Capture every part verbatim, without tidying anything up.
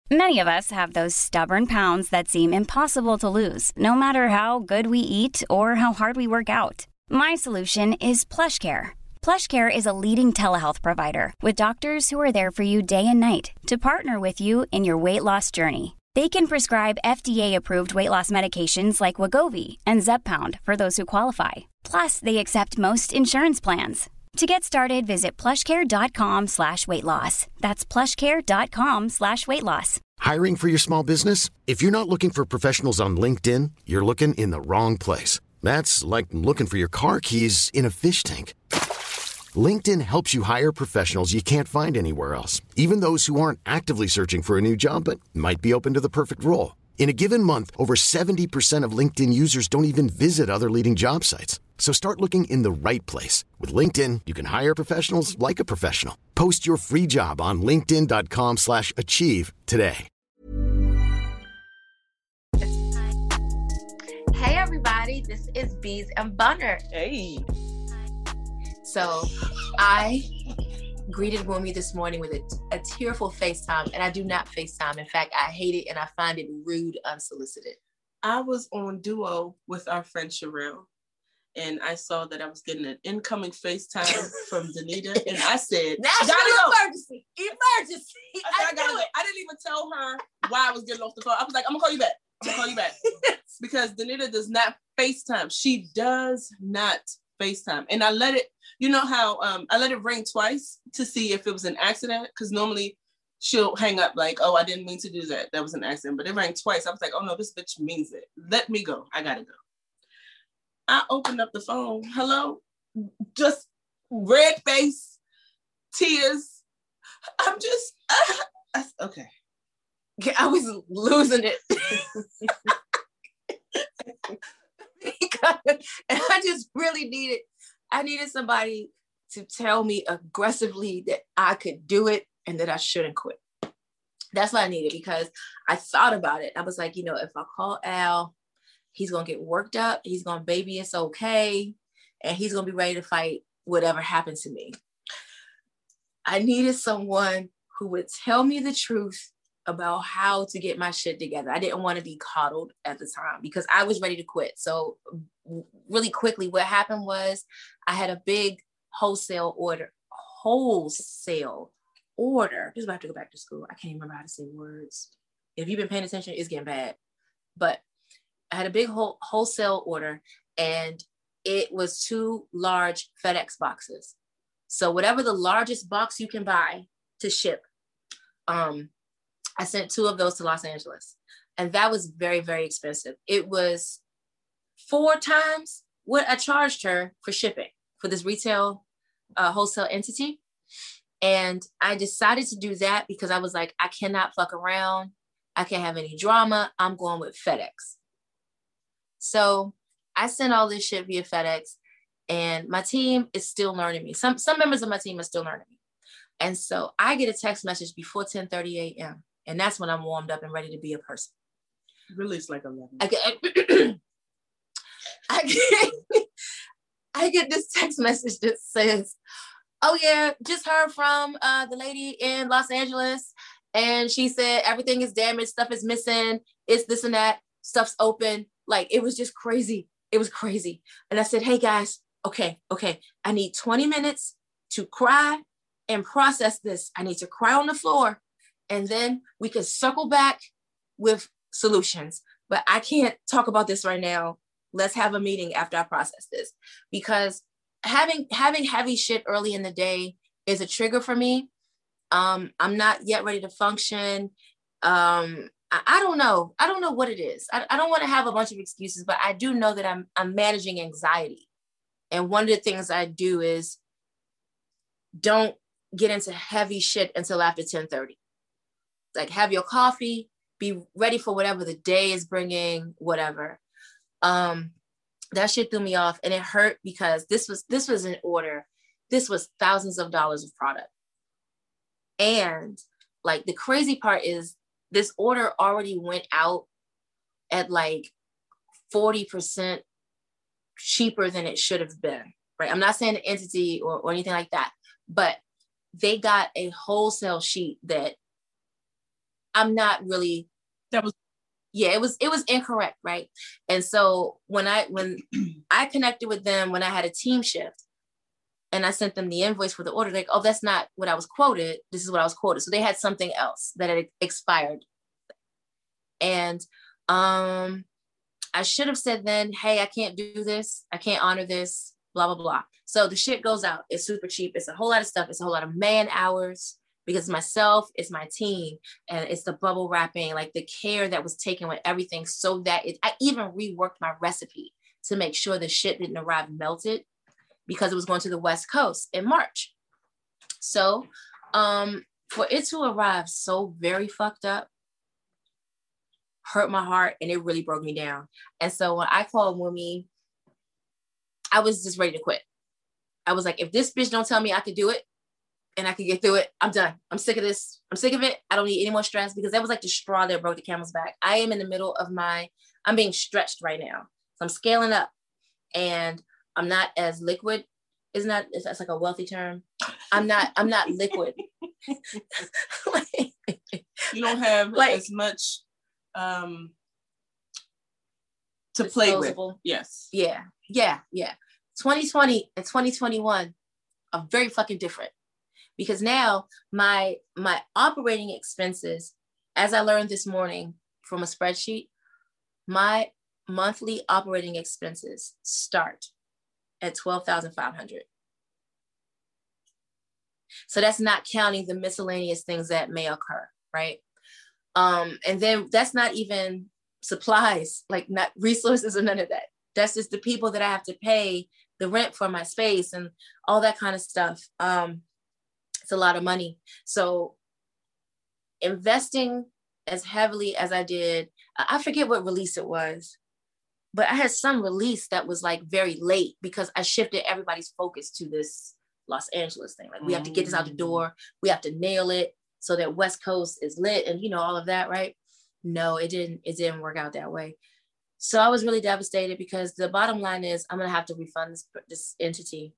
Many of us have those stubborn pounds that seem impossible to lose, no matter how good we eat or how hard we work out. My solution is PlushCare. PlushCare is a leading telehealth provider with doctors who are there for you day and night to partner with you in your weight loss journey. They can prescribe F D A-approved weight loss medications like Wegovy and Zepbound for those who qualify. Plus, they accept most insurance plans. To get started, visit plushcare.com slash weight loss. That's plushcare.com slash weight loss. Hiring for your small business? If you're not looking for professionals on LinkedIn, you're looking in the wrong place. That's like looking for your car keys in a fish tank. LinkedIn helps you hire professionals you can't find anywhere else, even those who aren't actively searching for a new job but might be open to the perfect role. In a given month, over seventy percent of LinkedIn users don't even visit other leading job sites. So start looking in the right place. With LinkedIn, you can hire professionals like a professional. Post your free job on linkedin.com slash achieve today. Hey everybody, this is Bees and Bunner. Hey. So I greeted Wumi this morning with a, a tearful FaceTime, and I do not FaceTime. In fact, I hate it and I find it rude, unsolicited. I was on Duo with our friend Sherelle, and I saw that I was getting an incoming FaceTime from Danita, and I said, National go. emergency, emergency. I, said, I, I gotta go. I didn't even tell her why I was getting off the phone. I was like, I'm gonna call you back. I'm gonna call you back. Because Danita does not FaceTime. She does not FaceTime. And I let it, you know how um, I let it ring twice to see if it was an accident. Because normally she'll hang up like, oh, I didn't mean to do that. That was an accident. But it rang twice. I was like, oh no, this bitch means it. Let me go. I gotta go. I opened up the phone. Hello? Just red face, tears. I'm just, uh, I, okay. I was losing it. Because, and I just really needed, I needed somebody to tell me aggressively that I could do it and that I shouldn't quit. That's what I needed, because I thought about it. I was like, you know, if I call Al, he's going to get worked up. He's going to baby it's okay. And he's going to be ready to fight whatever happens to me. I needed someone who would tell me the truth about how to get my shit together. I didn't want to be coddled at the time because I was ready to quit. So really quickly, what happened was I had a big wholesale order, wholesale order. Just about to go back to school. I can't even remember how to say words. If you've been paying attention, it's getting bad. But I had a big whole, wholesale order, and it was two large FedEx boxes. So whatever the largest box you can buy to ship, um, I sent two of those to Los Angeles, and that was very, very expensive. It was four times what I charged her for shipping for this retail uh, wholesale entity. And I decided to do that because I was like, I cannot fuck around. I can't have any drama. I'm going with FedEx. So I sent all this shit via FedEx, and my team is still learning me. Some, some members of my team are still learning me. And so I get a text message before ten thirty a.m. And that's when I'm warmed up and ready to be a person. Really, it's like eleven. I get, I get, I get this text message that says, oh yeah, just heard from uh, the lady in Los Angeles. And she said, everything is damaged, stuff is missing, it's this and that, stuff's open. Like, it was just crazy. It was crazy. And I said, hey guys, okay, okay. I need twenty minutes to cry and process this. I need to cry on the floor. And then we can circle back with solutions. But I can't talk about this right now. Let's have a meeting after I process this. Because having having heavy shit early in the day is a trigger for me. Um, I'm not yet ready to function. Um, I, I don't know. I don't know what it is. I, I don't want to have a bunch of excuses, but I do know that I'm I'm managing anxiety. And one of the things I do is don't get into heavy shit until after ten thirty. Like, have your coffee, be ready for whatever the day is bringing, whatever. Um, that shit threw me off, and it hurt because this was this was an order. This was thousands of dollars of product. And like, the crazy part is this order already went out at like forty percent cheaper than it should have been, right? I'm not saying the entity or, or anything like that, but they got a wholesale sheet that I'm not really, that was, yeah, it was, it was incorrect. Right. And so when I, when I connected with them, when I had a team shift and I sent them the invoice for the order, like, oh, that's not what I was quoted. This is what I was quoted. So they had something else that had expired. And um, I should have said then, hey, I can't do this. I can't honor this, blah, blah, blah. So the shit goes out. It's super cheap. It's a whole lot of stuff. It's a whole lot of man hours because myself, it's my team, and it's the bubble wrapping, like the care that was taken with everything so that it, I even reworked my recipe to make sure the shit didn't arrive melted because it was going to the West Coast in March. So um, for it to arrive so very fucked up, hurt my heart, and it really broke me down. And so when I called Wumi, I was just ready to quit. I was like, if this bitch don't tell me I could do it and I could get through it, I'm done. I'm sick of this. I'm sick of it. I don't need any more stress, because that was like the straw that broke the camel's back. I am in the middle of my, I'm being stretched right now. So I'm scaling up, and I'm not as liquid. Isn't that, is that like a wealthy term? I'm not, I'm not liquid. Like, you don't have like, as much um to play with. Yes. Yeah. Yeah. Yeah. twenty twenty and twenty twenty-one are very fucking different, because now my my operating expenses, as I learned this morning from a spreadsheet, my monthly operating expenses start at twelve thousand five hundred. So that's not counting the miscellaneous things that may occur, right? Um, and then that's not even supplies, like not resources or none of that. That's just the people that I have to pay the rent for my space and all that kind of stuff. Um, it's a lot of money. So investing as heavily as I did, I forget what release it was, but I had some release that was like very late because I shifted everybody's focus to this Los Angeles thing. Like, we have to get this out the door. We have to nail it so that West Coast is lit, and you know, all of that, right? No, it didn't, it didn't work out that way. So I was really devastated, because the bottom line is I'm going to have to refund this, this entity.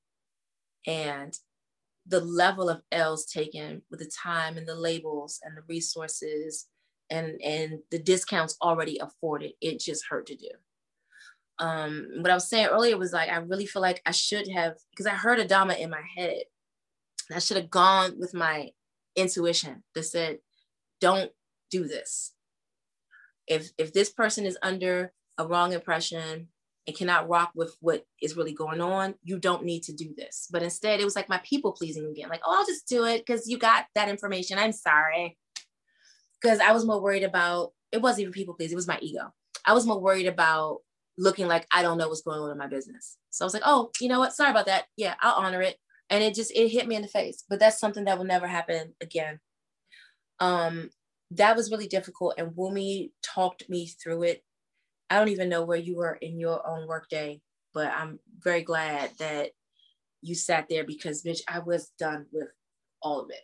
And the level of L's taken with the time and the labels and the resources and, and the discounts already afforded, it just hurt to do. Um, what I was saying earlier was like, I really feel like I should have, because I heard Adama in my head, and I should have gone with my intuition that said, don't do this. If if this person is under a wrong impression and cannot rock with what is really going on, you don't need to do this. But instead, it was like my people pleasing again. Like, oh, I'll just do it because you got that information. I'm sorry. Because I was more worried about, it wasn't even people pleasing, it was my ego. I was more worried about looking like I don't know what's going on in my business. So I was like, oh, you know what? Sorry about that. Yeah, I'll honor it. And it just, it hit me in the face. But that's something that will never happen again. Um, that was really difficult. And Wumi talked me through it. I don't even know where you were in your own workday, but I'm very glad that you sat there, because bitch, I was done with all of it.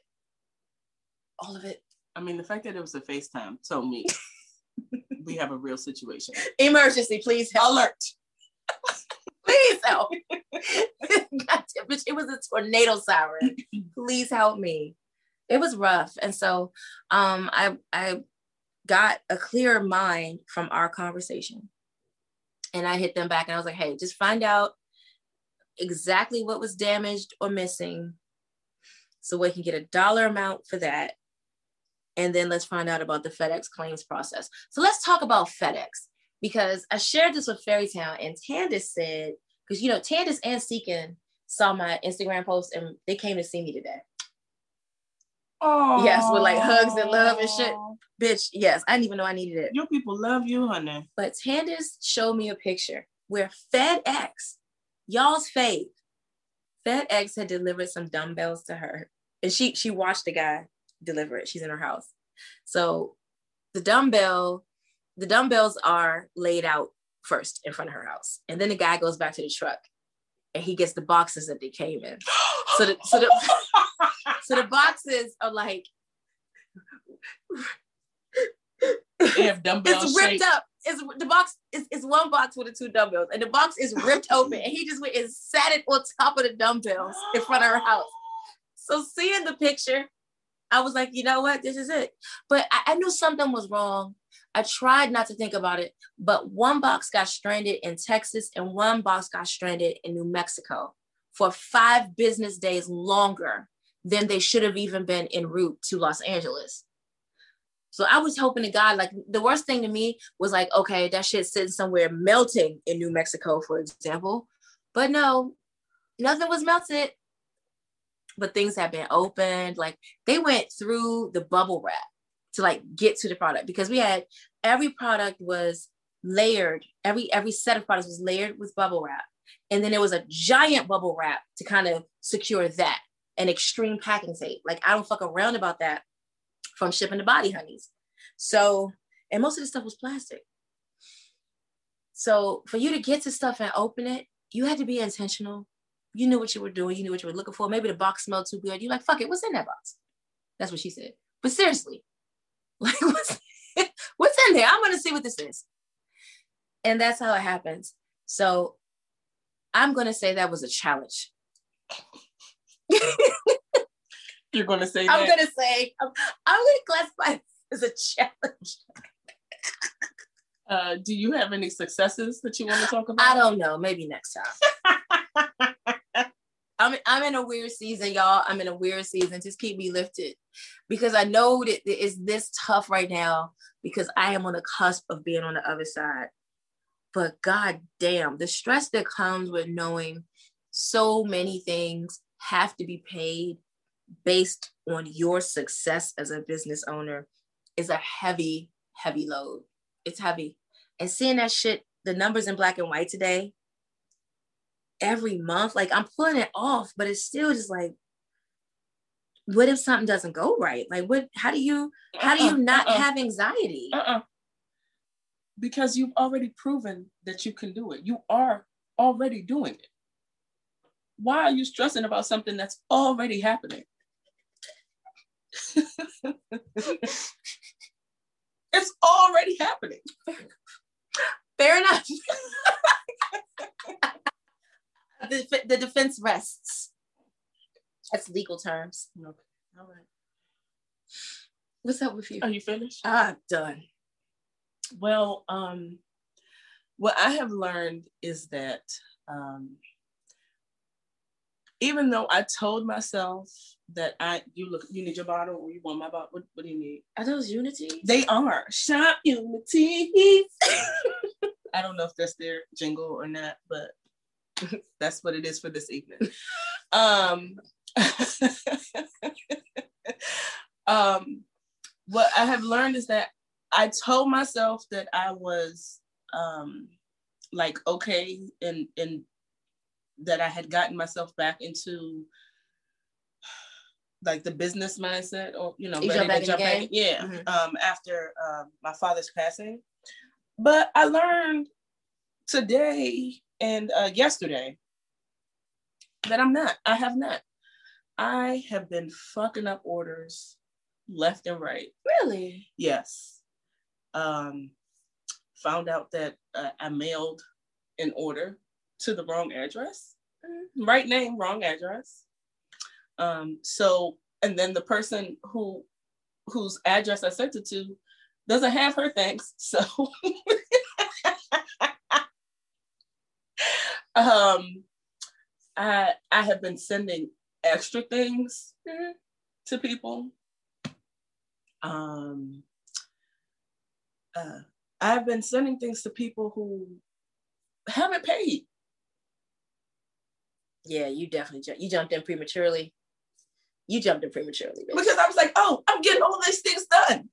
All of it. I mean, the fact that it was a FaceTime told me we have a real situation. Emergency, please help. Alert. Please help. God damn, bitch, it was a tornado siren. Please help me. It was rough. And so um, I, I got a clearer mind from our conversation. And I hit them back and I was like, hey, just find out exactly what was damaged or missing so we can get a dollar amount for that. And then let's find out about the FedEx claims process. So let's talk about FedEx, because I shared this with Fairytown, and Tandis said, because, you know, Tandis and Seekin saw my Instagram post and they came to see me today. Oh, yes, with like hugs and love and shit. Bitch, yes, I didn't even know I needed it. Your people love you, honey. But Tandis showed me a picture where FedEx, y'all's fave, FedEx had delivered some dumbbells to her. And she she watched the guy deliver it. She's in her house. So the dumbbell, the dumbbells are laid out first in front of her house. And then the guy goes back to the truck and he gets the boxes that they came in. So the so the so the boxes are like, they have dumbbells. It's ripped shaped. up. It's the box is it's one box with the two dumbbells, and the box is ripped open, and he just went and sat it on top of the dumbbells in front of her house. So seeing the picture, I was like, you know what? This is it. But I, I knew something was wrong. I tried not to think about it, but one box got stranded in Texas and one box got stranded in New Mexico for five business days longer than they should have even been en route to Los Angeles. So I was hoping to God, like the worst thing to me was like, okay, that shit's sitting somewhere melting in New Mexico, for example. But no, nothing was melted. But things have been opened. Like they went through the bubble wrap to like get to the product, because we had every product was layered. Every every set of products was layered with bubble wrap. And then there was a giant bubble wrap to kind of secure that, and extreme packing tape. Like I don't fuck around about that from shipping to Body Honeys. So, and most of the stuff was plastic. So for you to get to stuff and open it, you had to be intentional. You knew what you were doing. You knew what you were looking for. Maybe the box smelled too good. You're like, fuck it, what's in that box? That's what she said. But seriously, like what's, what's in there? I'm going to see what this is. And that's how it happens. So I'm going to say that was a challenge. You're going to say I'm that? going to say, I'm, I'm going to classify it as a challenge. Uh, do you have any successes that you want to talk about? I don't know. Maybe next time. I'm, I'm in a weird season, y'all. I'm in a weird season. Just keep me lifted, because I know that it's this tough right now because I am on the cusp of being on the other side. But God damn, the stress that comes with knowing so many things have to be paid based on your success as a business owner is a heavy, heavy load. It's heavy. And seeing that shit, the numbers in black and white today, every month, like I'm pulling it off, but it's still just like, what if something doesn't go right? Like what, how do you, how do you not uh-uh. have anxiety? Uh-uh. Because you've already proven that you can do it. You are already doing it. Why are you stressing about something that's already happening? It's already happening. Fair enough. the, the defense rests. That's legal terms. Okay. All right. What's up with you? Are you finished? I'm done. Well, um, what I have learned is that um, even though I told myself that I, you look, you need your bottle, or you want my bottle? What, what do you need? Are those Unities? They are Shop Unities. I don't know if that's their jingle or not, but that's what it is for this evening. Um, um, what I have learned is that I told myself that I was um, like, okay, and, and that I had gotten myself back into like the business mindset, or, you know, you ready jump to jump back. In, yeah. Mm-hmm. Um, after um, my father's passing. But I learned today and uh, yesterday that I'm not, I have not. I have been fucking up orders left and right. Really? Yes. Um, found out that uh, I mailed an order to the wrong address. Mm-hmm. Right name, wrong address. Um, so, and then the person who whose address I sent it to doesn't have her things. So um, I I have been sending extra things mm-hmm. to people. Um, uh, I've been sending things to people who haven't paid. Yeah, you definitely jumped. You jumped in prematurely. You jumped in prematurely, baby. Because I was like, oh, I'm getting all these things done.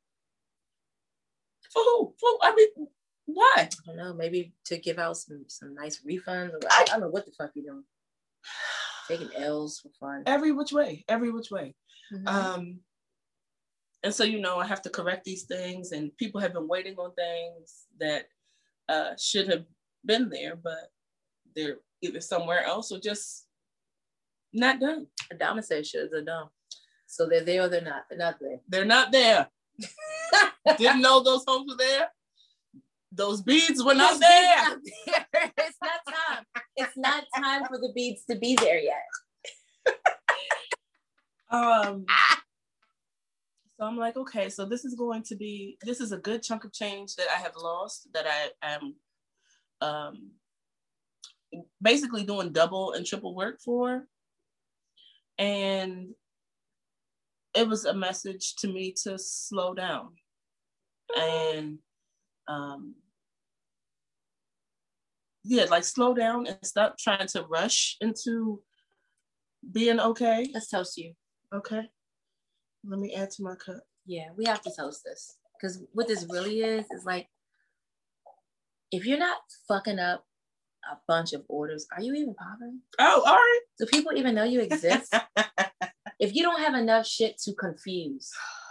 For who? For, I mean, why? I don't know. Maybe to give out some, some nice refunds. I, I don't know what the fuck you're doing. Taking L's for fun. Every which way. Every which way. Mm-hmm. Um, and so, you know, I have to correct these things, and people have been waiting on things that uh, should have been there, but they're either somewhere else or just not done. Adama said shoulds are done. So they're there or they're not. They're not there. They're not there. Didn't know those homes were there. Those beads were not there. Not there. It's not time. It's not time for the beads to be there yet. um, So I'm like, okay, so this is going to be, this is a good chunk of change that I have lost, that I am um, basically doing double and triple work for. And it was a message to me to slow down and um, yeah, like slow down and stop trying to rush into being okay. Let's toast you. Okay. Let me add to my cup. Yeah, we have to toast this. Because what this really is, is like, if you're not fucking up a bunch of orders, are you even popping? Oh, all right. Do people even know you exist? If you don't have enough shit to confuse.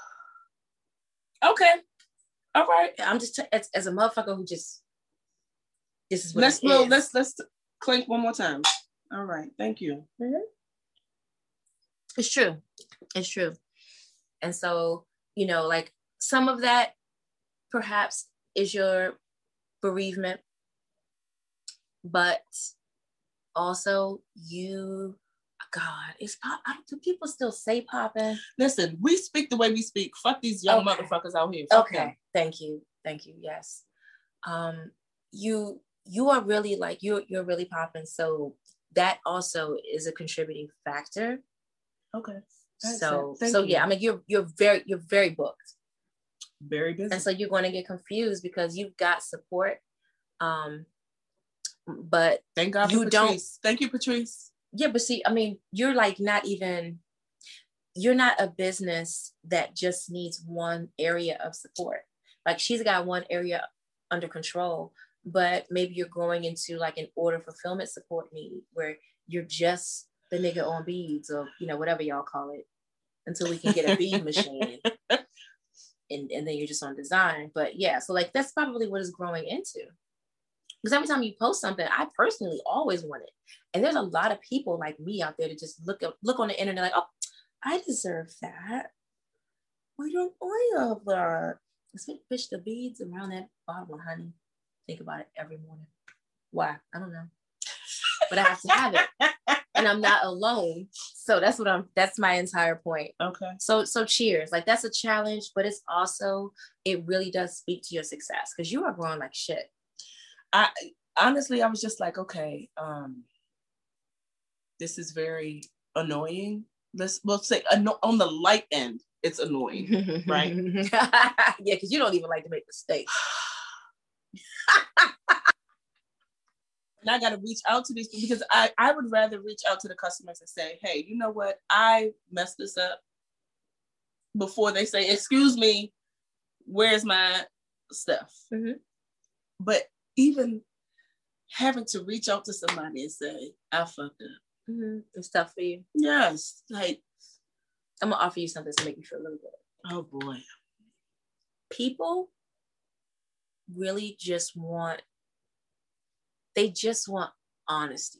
Okay. All right. I'm just, t- as, as a motherfucker who just, this is what let's, it well, is. Let's, let's clink one more time. All right. Thank you. Mm-hmm. It's true. It's true. And so, you know, like some of that perhaps is your bereavement, but also you, God, it's pop. I don't, do people still say popping? Listen, we speak the way we speak. Fuck these young okay. motherfuckers out here. Fuck okay. them. Thank you. Thank you. Yes. Um, you, you are really like, you're, you're really popping. So that also is a contributing factor. Okay. So, so you. yeah, I mean, you're, you're very, you're very booked. Very busy. And so you're going to get confused because you've got support. Um, but thank God you for Patrice. Don't, thank you, Patrice. Yeah, but see, I mean, you're like not even, you're not a business that just needs one area of support. Like she's got one area under control, but maybe you're growing into like an order fulfillment support need where you're just the nigga on beads or, you know, whatever y'all call it until we can get a bead machine. And, and then you're just on design. But yeah, so like that's probably what it's growing into. Because every time you post something, I personally always want it. And there's a lot of people like me out there to just look up, look on the internet like, oh, I deserve that. Why don't I have that? Let's fish the beads around that bottle, honey. Think about it every morning. Why? I don't know. But I have to have it. And I'm not alone. So that's what I'm, that's my entire point. Okay. So, so cheers. Like that's a challenge, but it's also, it really does speak to your success because you are growing like shit. I honestly, I was just like, okay, um, this is very annoying. Let's, we'll say anno- on the light end, it's annoying, right? Yeah, because you don't even like to make mistakes. And I got to reach out to these people because I, I would rather reach out to the customers and say, hey, you know what? I messed this up before they say, excuse me, where's my stuff? Mm-hmm. But even having to reach out to somebody and say, I fucked up. Mm-hmm. It's tough for you. Yes. Like, I'm going to offer you something to make you feel a little good. Oh, boy. People really just want They just want honesty.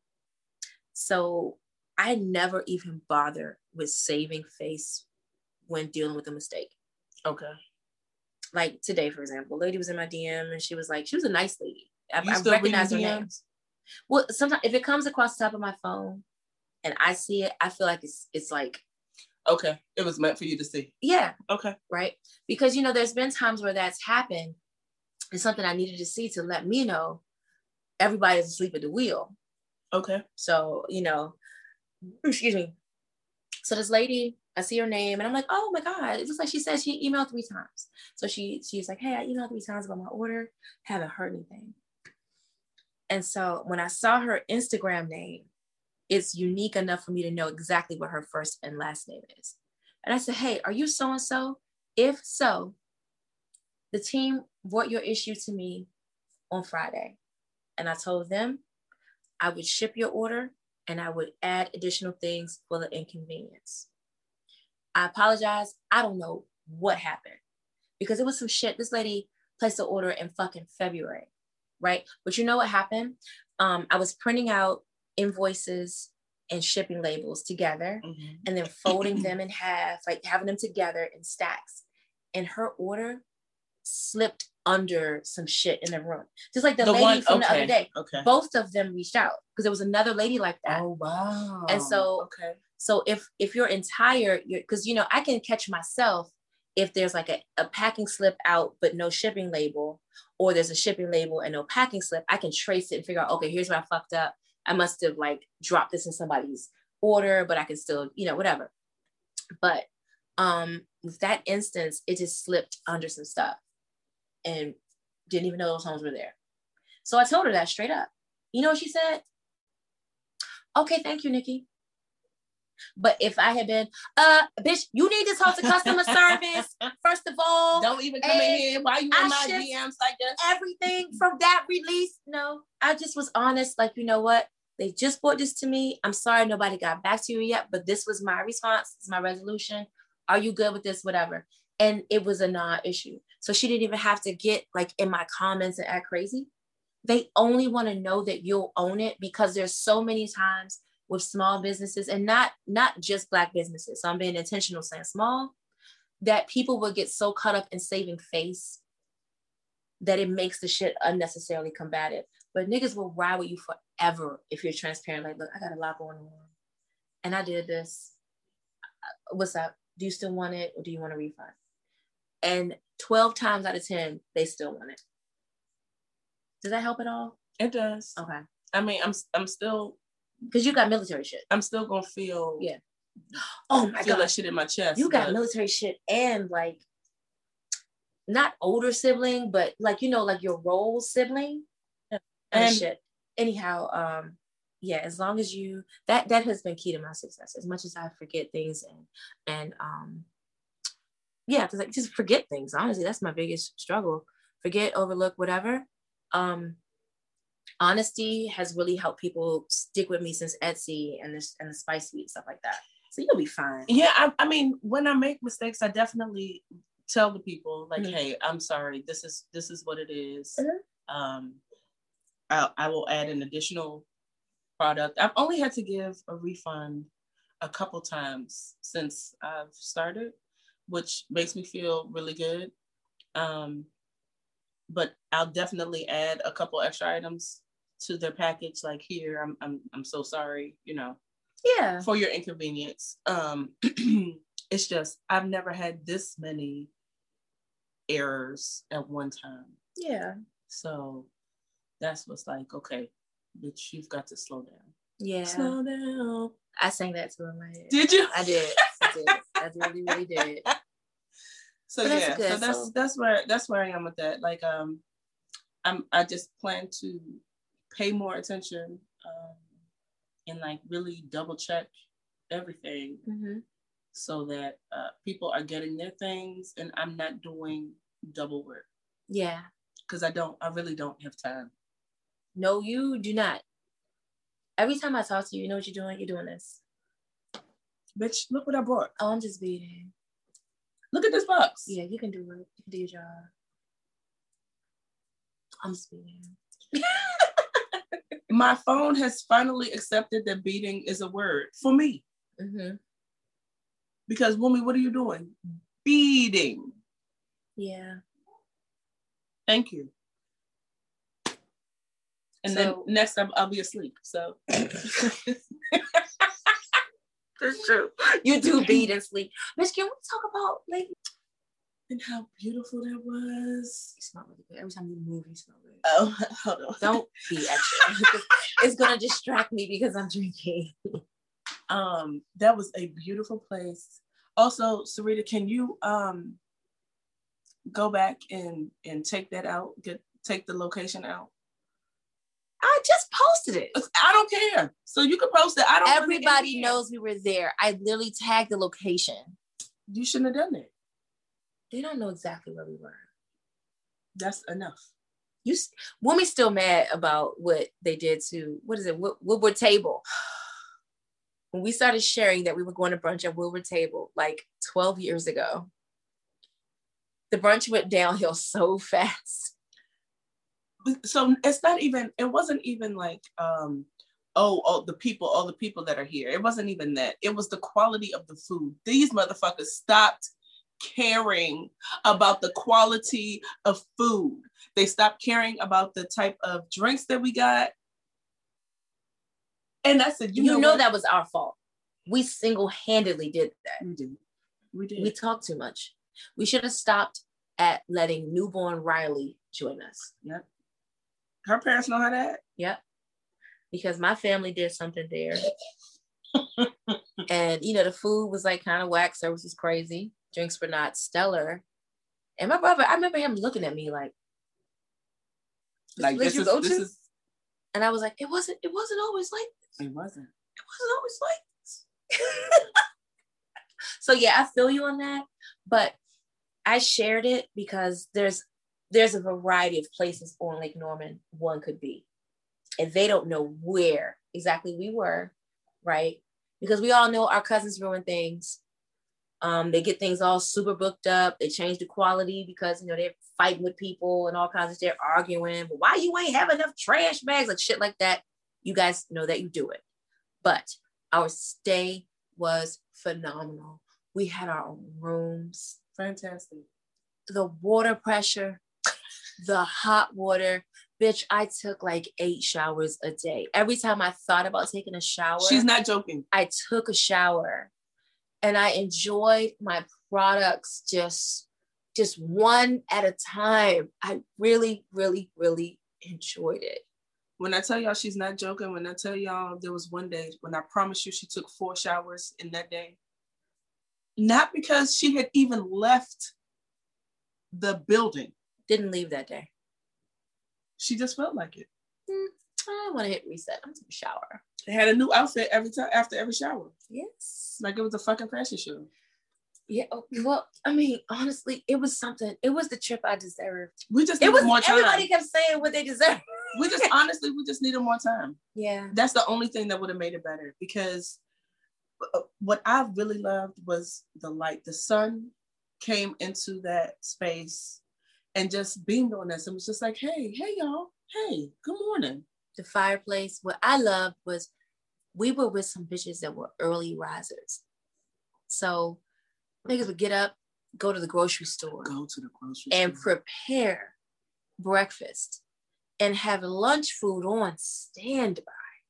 So I never even bother with saving face when dealing with a mistake. Okay. Like today, for example, a lady was in my D M and she was like, she was a nice lady. I, you I still recognize her D Ms? name. Well, sometimes if it comes across the top of my phone and I see it, I feel like it's it's like, okay, it was meant for you to see. Yeah. Okay. Right? Because, you know, there's been times where that's happened. It's something I needed to see to let me know everybody's asleep at the wheel. Okay. So, you know, excuse me. So this lady, I see her name and I'm like, oh my God, it looks like she said she emailed three times. So she she's like, hey, I emailed three times about my order. Haven't heard anything. And so when I saw her Instagram name, it's unique enough for me to know exactly what her first and last name is. And I said, hey, are you so-and-so? If so, the team brought your issue to me on Friday. And I told them I would ship your order and I would add additional things for the inconvenience. I apologize. I don't know what happened because it was some shit. This lady placed the order in fucking February, right? But you know what happened? Um, I was printing out invoices and shipping labels together mm-hmm. and then folding them in half, like having them together in stacks. And her order slipped under some shit in the room. Just like the, the lady one, from okay, the other day. Okay. Both of them reached out because there was another lady like that. Oh, wow. And so, okay. so if if your entire, because, you know, I can catch myself if there's like a, a packing slip out, but no shipping label, or there's a shipping label and no packing slip, I can trace it and figure out, okay, here's where I fucked up. I must have like dropped this in somebody's order, but I can still, you know, whatever. But um, with that instance, it just slipped under some stuff and didn't even know those homes were there. So I told her that straight up. You know what she said? Okay, thank you, Nikki. But if I had been, uh, bitch, you need to talk to customer service, first of all. Don't even come in here. Why you in my D Ms like this? Everything from that release. No, I just was honest. Like, you know what? They just brought this to me. I'm sorry nobody got back to you yet, but this was my response. This is my resolution. Are you good with this? Whatever. And it was a non-issue. So she didn't even have to get like in my comments and act crazy. They only want to know that you'll own it, because there's so many times with small businesses, and not not just Black businesses, so I'm being intentional saying small, that people will get so caught up in saving face that it makes the shit unnecessarily combative. But niggas will ride with you forever if you're transparent. Like, look, I got a lot going on, and I did this. What's up? Do you still want it, or do you want a refund? And twelve times out of ten, they still want it. Does that help at all? It does. Okay. I mean, I'm I'm still. Because you got military shit. I'm still gonna feel yeah. Oh my feel god, that shit in my chest. You got but... military shit and like not older sibling, but like, you know, like your role sibling and, and shit. Anyhow, um, yeah, as long as you that that has been key to my success. As much as I forget things and and um, yeah, because I just forget things. Honestly, that's my biggest struggle. Forget, overlook, whatever. Um. Honesty has really helped people stick with me since Etsy and this and the Spice Suite, stuff like that. So you'll be fine. Yeah, I, I mean, when I make mistakes, I definitely tell the people like, mm-hmm. "Hey, I'm sorry. This is this is what it is. Mm-hmm. Um, I, I will add an additional product." I've only had to give a refund a couple times since I've started, which makes me feel really good. Um, but I'll definitely add a couple extra items to their package. Like, here, I'm I'm I'm so sorry, you know, yeah, for your inconvenience. Um, it's just I've never had this many errors at one time. Yeah. So that's what's like, okay, bitch, you've got to slow down. Yeah. Slow down. I sang that to in my head. Did you? I did. I did. I really, really did. So that's yeah, good. so that's so that's where that's where I am with that. Like, um, I'm I just plan to pay more attention, um, and like really double check everything, mm-hmm. so that uh, people are getting their things, and I'm not doing double work. Yeah, because I don't, I really don't have time. No, you do not. Every time I talk to you, you know what you're doing. You're doing this. Bitch, look what I brought. Oh, I'm just beating. Look at this box. Yeah, you can do it. You can do your job. I'm speeding. My phone has finally accepted that beating is a word for me. Mm-hmm. Because, woman, what are you doing? Beating. Yeah. Thank you. And so, then next I'll, I'll be asleep. So. That's true. You do beat and sleep. Bitch, can we talk about lately? And how beautiful that was. You smell really good. Every time you move, you smell good. Oh, hold on. Don't be extra. It's gonna distract me because I'm drinking. Um, that was a beautiful place. Also, Sarita, can you um go back and and take that out? Get take the location out. I just posted it. I don't care. So you can post it. I don't. Everybody knows we were there. I literally tagged the location. You shouldn't have done it. They don't know exactly where we were. That's enough. You, Woman's still mad about what they did to, what is it, Wood, Woodward Table. When we started sharing that we were going to brunch at Woodward Table like twelve years ago, the brunch went downhill so fast. So it's not even, it wasn't even like, um, oh, oh, the people, all the people that are here. It wasn't even that. It was the quality of the food. These motherfuckers stopped caring about the quality of food. They stopped caring about the type of drinks that we got. And I said, you, you know, know what? That was our fault. We single-handedly did that. We did. We did. We talked too much. We should have stopped at letting newborn Riley join us. Yep. Her parents know how to act. Yep. Because my family did something there. And, you know, the food was like kind of whack. Service was crazy. Drinks were not stellar. And my brother, I remember him looking at me like, like this is, this is... And I was like, it wasn't, it wasn't always like this. It wasn't. It wasn't always like this. So yeah, I feel you on that. But I shared it because there's there's a variety of places on Lake Norman one could be. And they don't know where exactly we were, right? Because we all know our cousins ruin things. Um, they get things all super booked up. They change the quality because, you know, they're fighting with people and all kinds of shit, arguing. But why you ain't have enough trash bags? Like shit like that. You guys know that you do it. But our stay was phenomenal. We had our own rooms. Fantastic. The water pressure, the hot water. Bitch, I took like eight showers a day. Every time I thought about taking a shower. She's not joking. I took a shower and I enjoyed my products just, just one at a time. I really, really, really enjoyed it. When I tell y'all she's not joking, when I tell y'all there was one day when I promise you she took four showers in that day. Not because she had even left the building. Didn't leave that day. She just felt like it. Mm, I want to hit reset. I'm taking a shower. They had a new outfit every time after every shower. Yes. Like it was a fucking fashion show. Yeah. Well, I mean, honestly, it was something. It was the trip I deserved. We just it needed was more time. Everybody kept saying what they deserved. We just honestly, we just needed more time. Yeah. That's the only thing that would have made it better, because what I really loved was the light. The sun came into that space and just beamed on us and was just like, hey, hey, y'all. Hey, good morning. The fireplace. What I loved was we were with some bitches that were early risers. So niggas would get up, go to the grocery store. Go to the grocery and store. prepare breakfast and have lunch food on standby.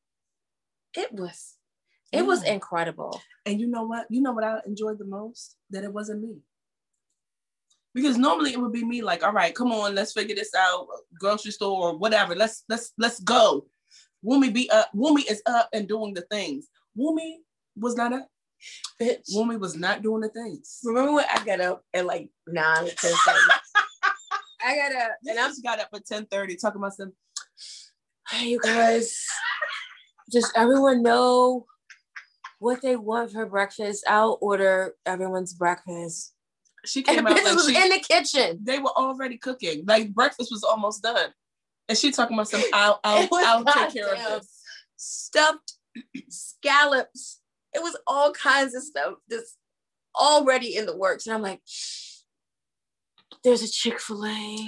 It was, it yeah. was incredible. And you know what? You know what I enjoyed the most? That it wasn't me. Because normally it would be me like, all right, come on, let's figure this out. Grocery store or whatever. Let's let's let's go. Wumi be up. Wumi is up and doing the things. Wumi was not up. Bitch. Wumi was not doing the things. Remember when I got up at like nine, ten I got up and I just got up at ten thirty talking about some. Hey, you guys, just everyone know what they want for breakfast. I'll order everyone's breakfast. She came and out like was she, in the kitchen. They were already cooking. Like breakfast was almost done. And she talking about some, I'll, I'll, I'll take care of this. Stuffed scallops. It was all kinds of stuff that's already in the works. And I'm like, there's a Chick-fil-A.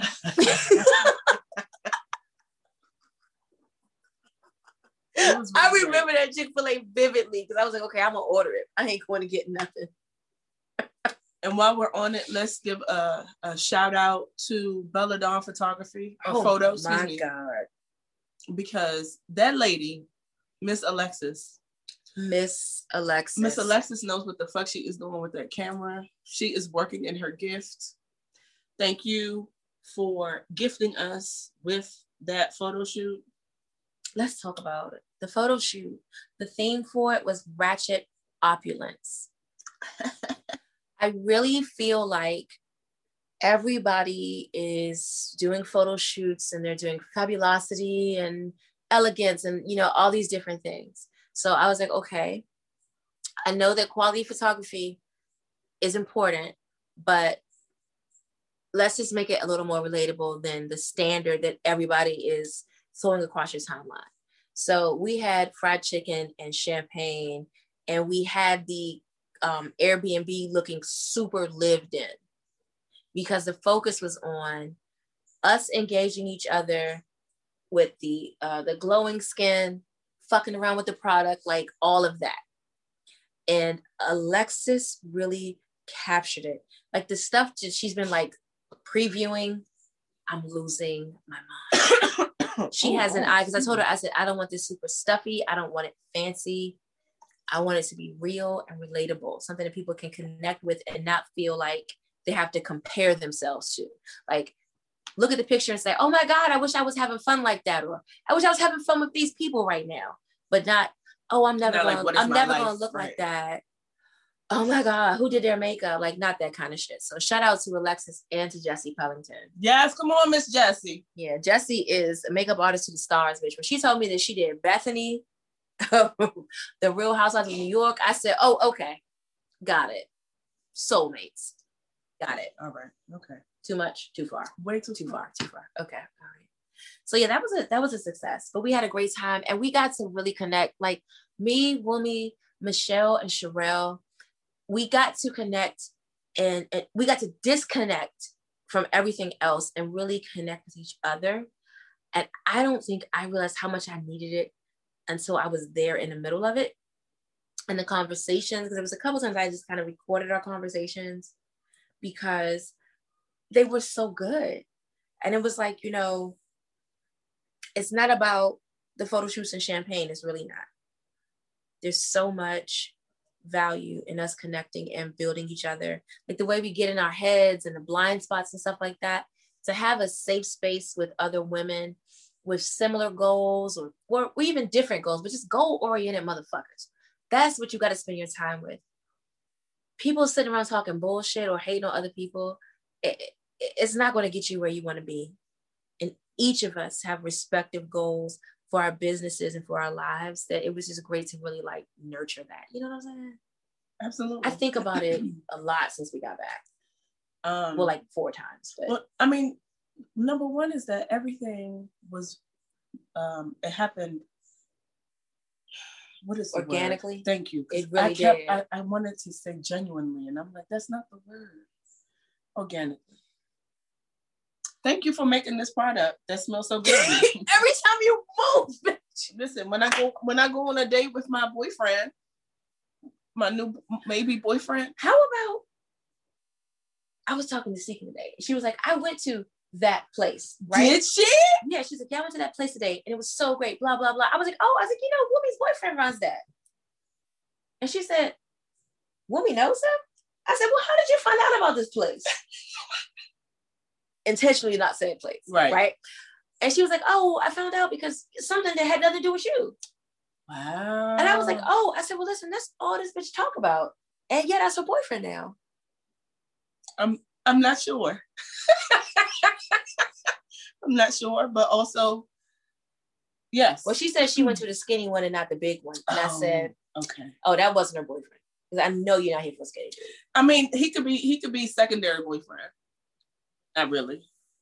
I remember great. that Chick-fil-A vividly because I was like, okay, I'm gonna order it. I ain't going to get nothing. And while we're on it, let's give a, a shout out to Belladonna Photography or oh Photo. My me, God. Because that lady, Miss Alexis. Miss Alexis. Miss Alexis knows what the fuck she is doing with that camera. She is working in her gift. Thank you for gifting us with that photo shoot. Let's talk about it. The photo shoot. The theme for it was Ratchet Opulence. I really feel like everybody is doing photo shoots and they're doing fabulosity and elegance and, you know, all these different things. So I was like, okay, I know that quality photography is important, but let's just make it a little more relatable than the standard that everybody is throwing across your timeline. So we had fried chicken and champagne, and we had the um, Airbnb looking super lived in because the focus was on us engaging each other with the uh, the glowing skin, fucking around with the product, like all of that. And Alexis really captured it. Like the stuff that she's been like previewing, I'm losing my mind. She has an eye, because I told her, I said, I don't want this super stuffy. I don't want it fancy. I want it to be real and relatable, something that people can connect with and not feel like they have to compare themselves to. Like, look at the picture and say, oh my God, I wish I was having fun like that. Or I wish I was having fun with these people right now. But not, oh, I'm never going like, I'm never going to look right. like that. Oh my God, who did their makeup? Like, not that kind of shit. So shout out to Alexis and to Jessie Pellington. Yes, come on, Miss Jessie. Yeah, Jessie is a makeup artist to the stars, bitch. When she told me that she did Bethany, the Real Housewives of New York, I said, oh, okay. Got it. Soulmates. Got it. All right. Okay. Too much, too far. Way too, too far. far. Too far. Okay. All right. So yeah, that was a that was a success. But we had a great time and we got to really connect. Like me, Wumi, Michelle, and Sherelle. We got to connect and, and we got to disconnect from everything else and really connect with each other. And I don't think I realized how much I needed it until I was there in the middle of it. And the conversations, because there was a couple times I just kind of recorded our conversations because they were so good. And it was like, you know, it's not about the photo shoots and champagne. It's really not. There's so much value in us connecting and building each other, like the way we get in our heads and the blind spots and stuff like that. To have a safe space with other women with similar goals or, or, or even different goals, but just goal-oriented motherfuckers. That's what you got to spend your time with. People sitting around talking bullshit or hating on other people, it, it, it's not going to get you where you want to be. And each of us have respective goals for our businesses and for our lives, that it was just great to really like nurture that. You know what I'm saying? Absolutely. I think about it a lot since we got back. Um, well, like four times. But. Well, I mean, number one is that everything was, um, it happened. What is the organically? Word? Thank you. It really I kept, did. I, I wanted to say genuinely, and I'm like, that's not the word. Organically. Thank you for making this product that smells so good. Every time you move, bitch. Listen, when I go when I go on a date with my boyfriend, my new maybe boyfriend. How about? I was talking to Seeking today. She was like, I went to that place, right? Did she? Yeah, she's like, yeah, I went to that place today and it was so great, blah, blah, blah. I was like, oh, I was like, you know, Whoopi's boyfriend runs that. And she said, Whoopi knows him? I said, well, how did you find out about this place? Intentionally not saying place, right? Right. And she was like, oh, I found out because something that had nothing to do with you. Wow. And I was like, oh, I said, well, listen, that's all this bitch talk about. And yeah, that's her boyfriend now. I'm I'm not sure. I'm not sure, but also, yes. Well, she said she went to the skinny one and not the big one. And oh, I said, okay. Oh, that wasn't her boyfriend. Because I know you're not here for skinny dude. I mean, he could be he could be secondary boyfriend. Not really.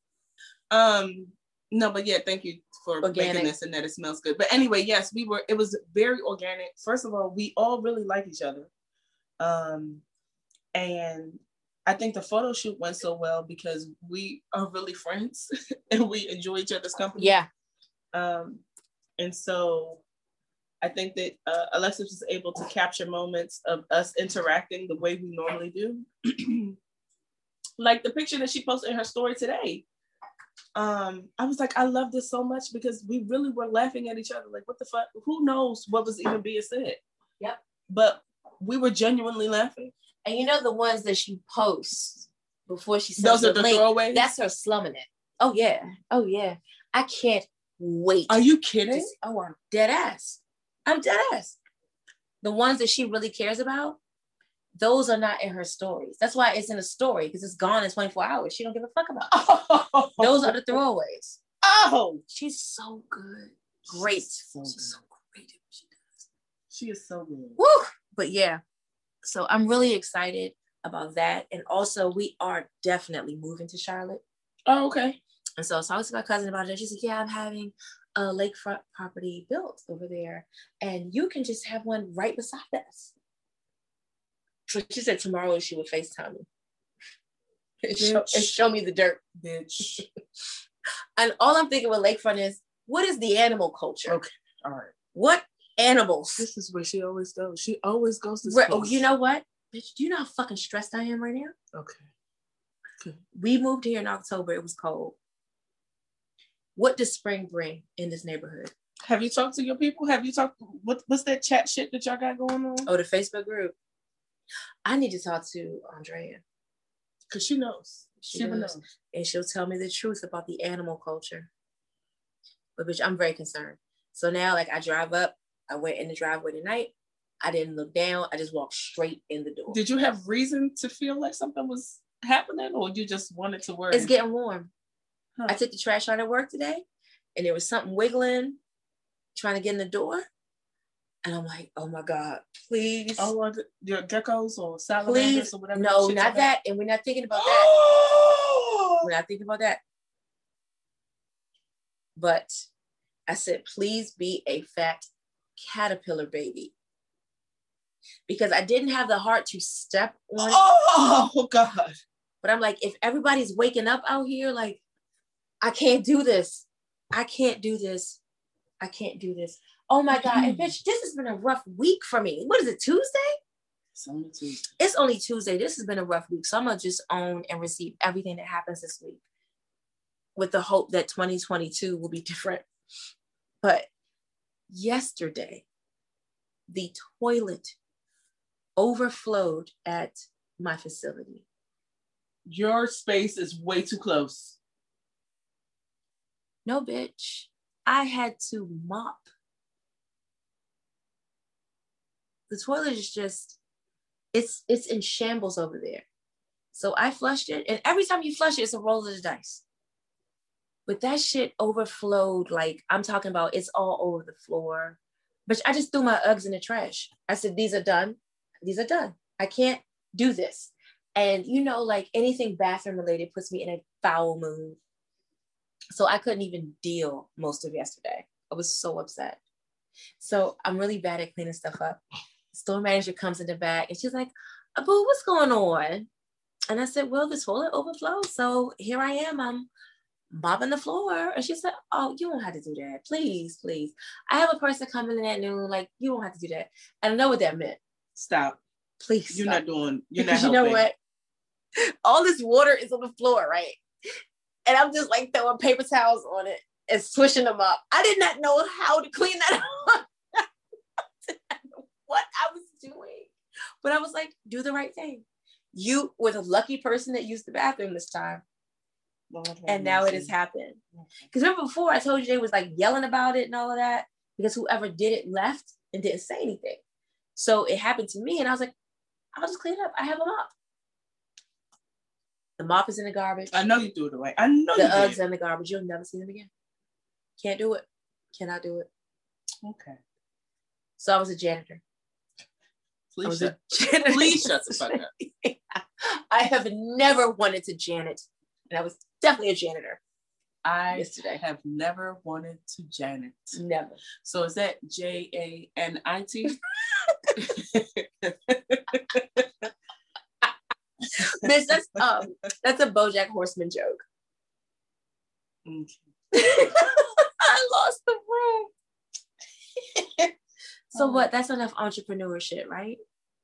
Um, no, but yeah, thank you for organic. Making this and that it smells good. But anyway, yes, we were, it was very organic. First of all, we all really like each other. Um, and I think the photo shoot went so well because we are really friends and we enjoy each other's company. Yeah. Um, and so I think that uh, Alexis was able to capture moments of us interacting the way we normally do. Like the picture that she posted in her story today. Um, I was like, I love this so much because we really were laughing at each other. Like, what the fuck? Who knows what was even being said? Yep. But we were genuinely laughing. And you know the ones that she posts before she sends those are the link, throwaways? That's her slumming it. Oh yeah. Oh yeah. I can't wait. Are you kidding? To, oh, I'm dead ass. I'm dead ass. The ones that she really cares about, those are not in her stories. That's why it's in a story, because it's gone in twenty-four hours. She don't give a fuck about it. Oh. Those are the throwaways. Oh, she's so good. Great. She's so, she's so great at what she does. She is so good. Woo! But yeah, so I'm really excited about that. And also, we are definitely moving to Charlotte. Oh, okay. And so I was talking to my cousin about it. She's like, yeah, I'm having a lakefront property built over there. And you can just have one right beside us. So she said tomorrow she would FaceTime me and show, and show me the dirt. Bitch. And all I'm thinking with lakefront is, what is the animal culture? Okay, all right. What animals? This is where she always goes. She always goes to where, oh, you know what? Bitch, do you know how fucking stressed I am right now? Okay. Okay. We moved here in October. It was cold. What does spring bring in this neighborhood? Have you talked to your people? Have you talked, what, what's that chat shit that y'all got going on? Oh, the Facebook group. I need to talk to Andrea. Because she knows. She, she knows. knows. And she'll tell me the truth about the animal culture. But bitch, I'm very concerned. So now, like, I drive up, I went in the driveway tonight. I didn't look down. I just walked straight in the door. Did you have reason to feel like something was happening, or you just wanted to worry? It's getting warm. Huh. I took the trash out at work today, and there was something wiggling, trying to get in the door. And I'm like, oh my God, please. Oh, are the, your geckos or salamanders please. or whatever? No, not that. And we're not thinking about that. We're not thinking about that. But I said, please be a fat caterpillar baby. Because I didn't have the heart to step on. Oh, God. But I'm like, if everybody's waking up out here, like, I can't do this. I can't do this. I can't do this. Oh my God. And bitch, this has been a rough week for me. What is it, Tuesday? It's only Tuesday. It's only Tuesday. This has been a rough week. So I'm going to just own and receive everything that happens this week with the hope that twenty twenty-two will be different. But yesterday, the toilet overflowed at my facility. Your space is way too close. No, bitch. I had to mop. The toilet is just, it's it's in shambles over there. So I flushed it, and every time you flush it, it's a roll of the dice. But that shit overflowed, like, I'm talking about it's all over the floor. But I just threw my Uggs in the trash. I said, these are done. These are done. I can't do this. And, you know, like anything bathroom related puts me in a foul mood. So I couldn't even deal most of yesterday. I was so upset. So I'm really bad at cleaning stuff up. The store manager comes in the back and she's like, Abu, what's going on? And I said, well, the toilet overflowed. So here I am. I'm mopping the floor. And she said, oh, you don't have to do that. Please, please. I have a person coming in at noon. Like, you don't have to do that. And I know what that meant. Stop. Please. You're stop. not doing, you're because not you helping. know what? All this water is on the floor, right? And I'm just like throwing paper towels on it and swishing them up. I did not know how to clean that up. I did not know what I was doing. But I was like, do the right thing. You were the lucky person that used the bathroom this time. Lord, and now it has happened. Because remember before I told you they was like yelling about it and all of that because whoever did it left and didn't say anything. So it happened to me and I was like, I'll just clean it up. I have a mop. The mop is in the garbage. I know you threw it away. I know the you Uggs did. are in the garbage. You'll never see them again. Can't do it. Cannot do it. Okay. So I was a janitor. Please, shut, janitor. Please shut the fuck up. I have never wanted to Janet, and I was definitely a janitor. I yesterday. have never wanted to Janet. Never. So is that J A N I T? Bitch, that's um, that's a BoJack Horseman joke. Mm. I lost the room. So oh. what? That's enough entrepreneurship, right?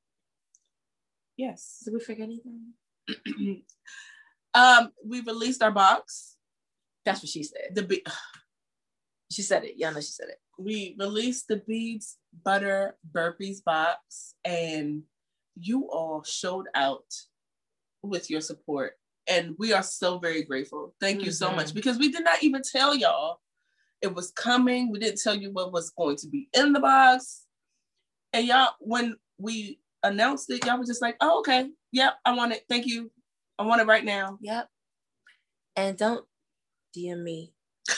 Yes. Did we forget anything? um, we released our box. That's what she said. The be- she said it. Y'all know she said it. We released the Beads Butter Burpees box, and you all showed out with your support. And we are so very grateful. Thank mm-hmm. you so much, because we did not even tell y'all it was coming. We didn't tell you what was going to be in the box. And y'all, when we announced it, y'all were just like, oh, okay. Yep, I want it. Thank you. I want it right now. Yep. And don't D M me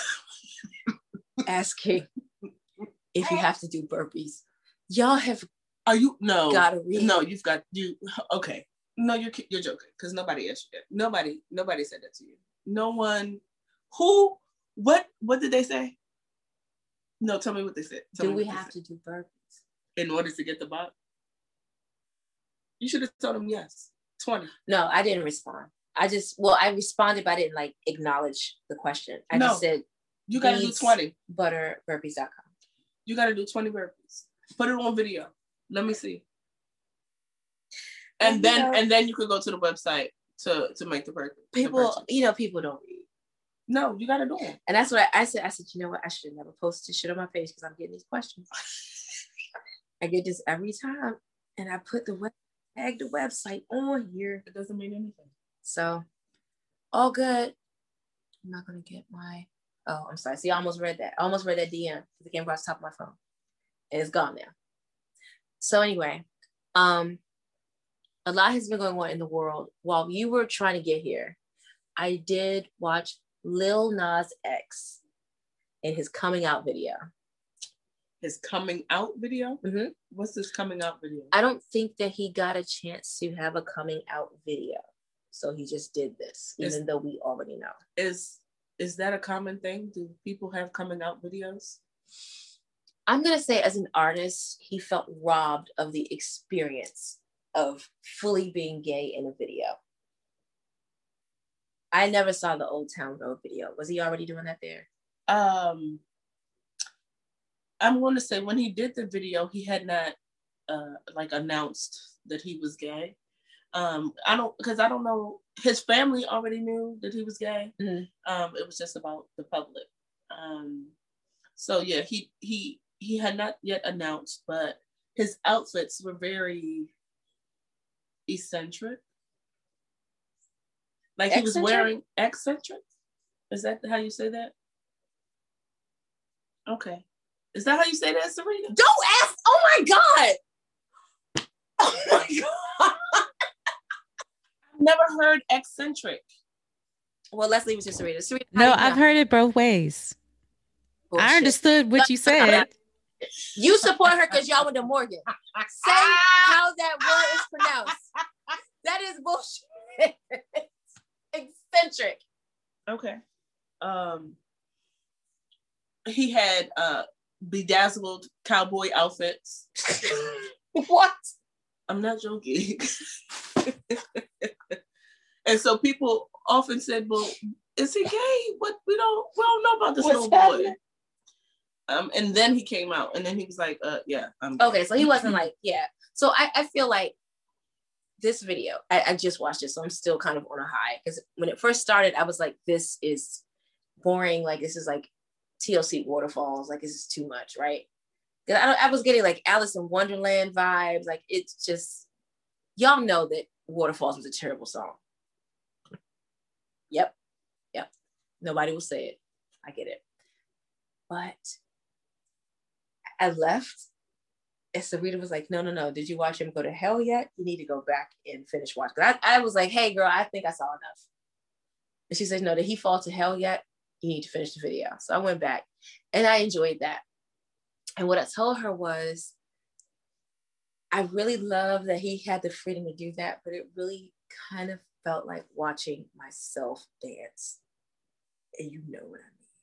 asking if you have to do burpees. Y'all have Are you no gotta read. No, you've got you okay. No, you're you're joking, because nobody asked you that. Nobody, nobody said that to you. No one who what what did they say? No, tell me what they said. Tell do we have have to do burpees? In order to get the box? You should have told them yes. twenty. No, I didn't respond. I just, well, I responded, but I didn't like acknowledge the question. I no, just said, you got to do twenty. butter burpees dot com. You got to do twenty burpees. Put it on video. Let me see. And, and then, you know, and then you could go to the website to, to make the purchase. People, the you know, people don't read. No, you got to do it. And that's what I, I said. I said, you know what? I should have never posted shit on my page because I'm getting these questions. I get this every time. And I put the web, tag the website on here. It doesn't mean anything. So all good. I'm not gonna get my, oh, I'm sorry. See, I almost read that. I almost read that D M because it came across the top of my phone. And it's gone now. So anyway, um, a lot has been going on in the world. While you were trying to get here, I did watch Lil Nas X in his coming out video. His coming out video? Mm-hmm. What's this coming out video? I don't think that he got a chance to have a coming out video. So he just did this, even is, though we already know. Is is that a common thing? Do people have coming out videos? I'm going to say as an artist, he felt robbed of the experience of fully being gay in a video. I never saw the Old Town Road video. Was he already doing that there? Um, I'm going to say when he did the video, he had not uh, like announced that he was gay. Um, I don't, because I don't know, his family already knew that he was gay. Mm-hmm. Um, it was just about the public. Um, so yeah, he he he had not yet announced, but his outfits were very eccentric. Like he was wearing eccentric. Is that how you say that? Okay. Is that how you say that, Serena? Don't ask. Oh my God. Oh my God. I've never heard eccentric. Well, let's leave it to Serena. Serena, no, I've know? heard it both ways. Bullshit. I understood what you said. You support her because y'all went to Morgan. Say how that word is pronounced. That is bullshit. Eccentric. Okay. Um, he had uh bedazzled cowboy outfits. What? I'm not joking. And so people often said, "Well, is he gay? What we don't we don't know about this What's little boy." Happening? Um, and then he came out, and then he was like, "Uh, yeah, I'm gay." Okay." So he wasn't like, yeah. So I, I feel like this video, I, I just watched it, so I'm still kind of on a high because when it first started, I was like, "This is boring. Like this is like T L C Waterfalls. Like this is too much, right?" Because I, I was getting like Alice in Wonderland vibes. Like it's just, y'all know that Waterfalls was a terrible song. Yep, yep. Nobody will say it. I get it. But I left, and Sarita was like, no, no, no. Did you watch him go to hell yet? You need to go back and finish watching. I, I was like, hey, girl, I think I saw enough. And she said, no, did he fall to hell yet? You need to finish the video. So I went back, and I enjoyed that. And what I told her was, I really love that he had the freedom to do that, but it really kind of felt like watching myself dance. And you know what I mean.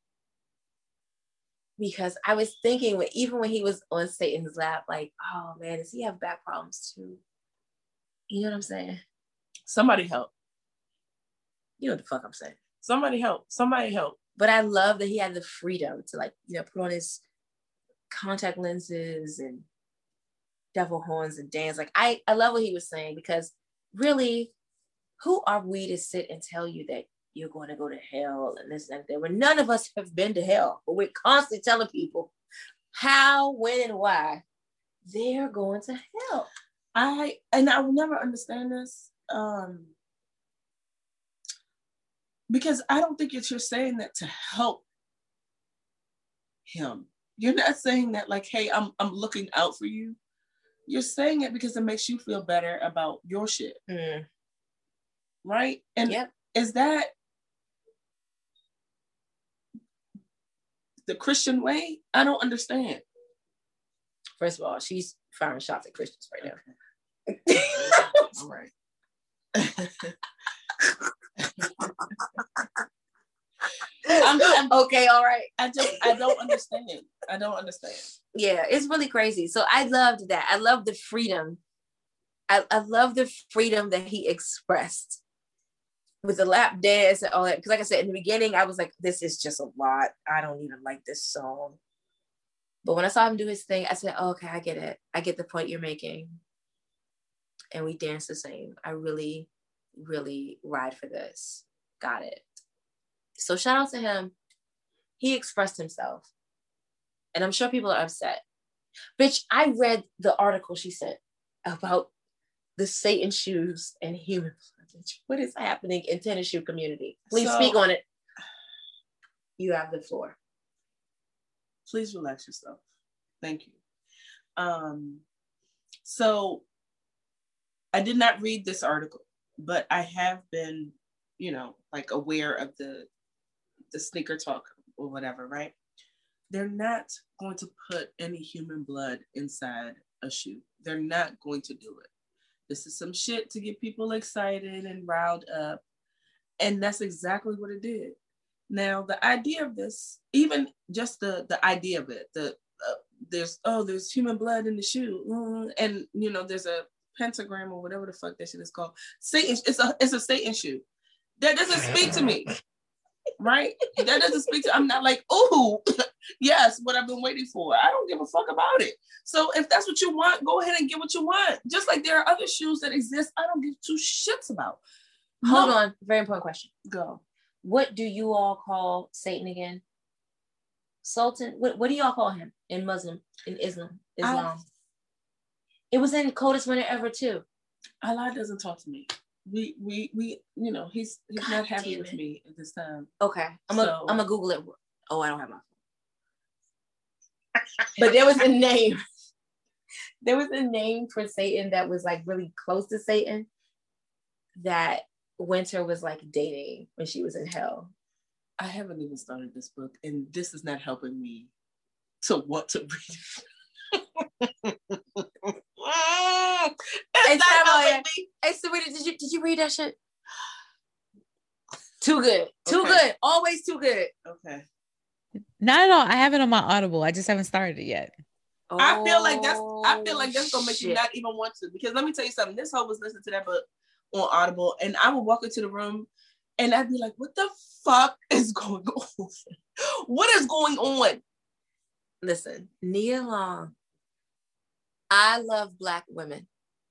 Because I was thinking, when, even when he was on Satan's lap, like, oh man, does he have back problems too? You know what I'm saying? Somebody help. You know what the fuck I'm saying. Somebody help. Somebody help. But I love that he had the freedom to, like, you know, put on his contact lenses and devil horns and dance. Like, I, I love what he was saying, because really, who are we to sit and tell you that you're going to go to hell and this and that, when none of us have been to hell, but we're constantly telling people how, when, and why they're going to hell. I, and I will never understand this, um, because I don't think it's you're saying that to help him. You're not saying that like, hey, I'm I'm looking out for you. You're saying it because it makes you feel better about your shit. Mm. Right? And yep. Is that the Christian way? I don't understand. First of all, she's firing shots at Christians right now. Okay. All right. I'm, I'm, okay, all right. I just I don't understand. I don't understand. Yeah, it's really crazy. So I loved that. I love the freedom. I, I love the freedom that he expressed with the lap dance and all that. Because like I said, in the beginning, I was like, this is just a lot. I don't even like this song. But when I saw him do his thing, I said, oh, okay, I get it. I get the point you're making. And we danced the same. I really, really ride for this. Got it. So shout out to him. He expressed himself. And I'm sure people are upset. Bitch, I read the article she sent about the Satan shoes and human blood. What is happening in tennis shoe community? Please So, speak on it. You have the floor. Please relax yourself. Thank you. Um, so I did not read this article, but I have been, you know, like aware of the the sneaker talk or whatever, right? They're not going to put any human blood inside a shoe. They're not going to do it. This is some shit to get people excited and riled up. And that's exactly what it did. Now, the idea of this, even just the, the idea of it, the uh, there's, oh, there's human blood in the shoe. Mm, and, you know, there's a pentagram or whatever the fuck that shit is called. Satan, it's a, it's a Satan shoe. That doesn't speak to me. Right? That doesn't speak to, I'm not like, oh, yes, what I've been waiting for. I don't give a fuck about it. So if that's what you want, go ahead and get what you want. Just like there are other shoes that exist, I don't give two shits about. Hold no. on. Very important question. Go. What do you all call Satan again? Sultan? What, what do y'all call him in Muslim, in Islam? Islam. I, it was in Coldest Winter Ever too. Allah doesn't talk to me. We, we, we, you know, he's he's God not happy with me at this time. Okay. I'm so, gonna I'm gonna Google it. Oh, I don't have my phone. But there was a name. There was a name for Satan that was like really close to Satan that Winter was like dating when she was in hell. I haven't even started this book, and this is not helping me to want to read. Hey, Sarah, hey, Sarita, did you did you read that shit? Too good, too okay. good, always too good. Okay. Not at all. I have it on my Audible. I just haven't started it yet. Oh, I feel like that's. I feel like that's gonna make shit. You not even want to, because let me tell you something. This hoe was listening to that book on Audible, and I would walk into the room, and I'd be like, "What the fuck is going on? What is going on?" Listen, Nia Long. I love Black women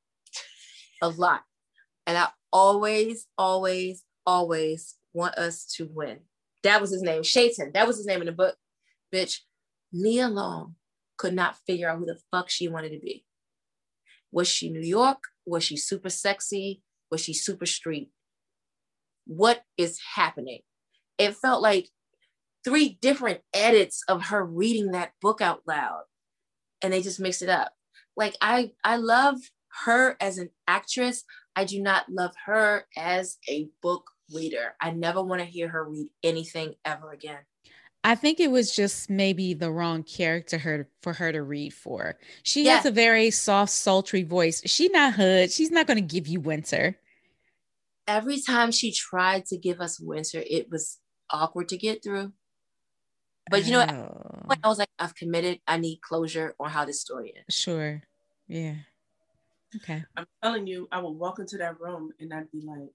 a lot. And I always, always, always want us to win. That was his name. Shaitan. That was his name in the book. Bitch, Nia Long could not figure out who the fuck she wanted to be. Was she New York? Was she super sexy? Was she super street? What is happening? It felt like three different edits of her reading that book out loud. And they just mixed it up. Like, I, I love her as an actress. I do not love her as a book reader. I never want to hear her read anything ever again. I think it was just maybe the wrong character her, for her to read for. She yeah. has a very soft, sultry voice. She's not Hood. She's not going to give you Winter. Every time she tried to give us Winter, it was awkward to get through. But you know, oh. I was like, I've committed. I need closure on how this story ends. Sure. Yeah. Okay. I'm telling you, I would walk into that room and I'd be like,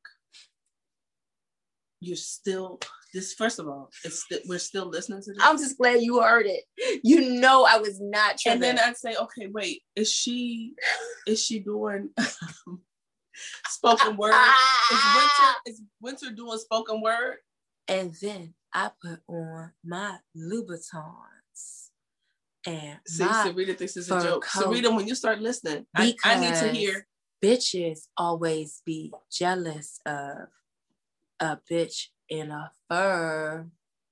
you're still, this, first of all, it's st- we're still listening to this. I'm just glad you heard it. You know I was not trying. And then I'd say, okay, wait, is she, is she doing spoken word? Is Winter, is Winter doing spoken word? And then I put on my Louboutins and see, my Sarita thinks it's a joke. Coat. Sarita, when you start listening, I, I need to hear. Bitches always be jealous of a bitch in a fur.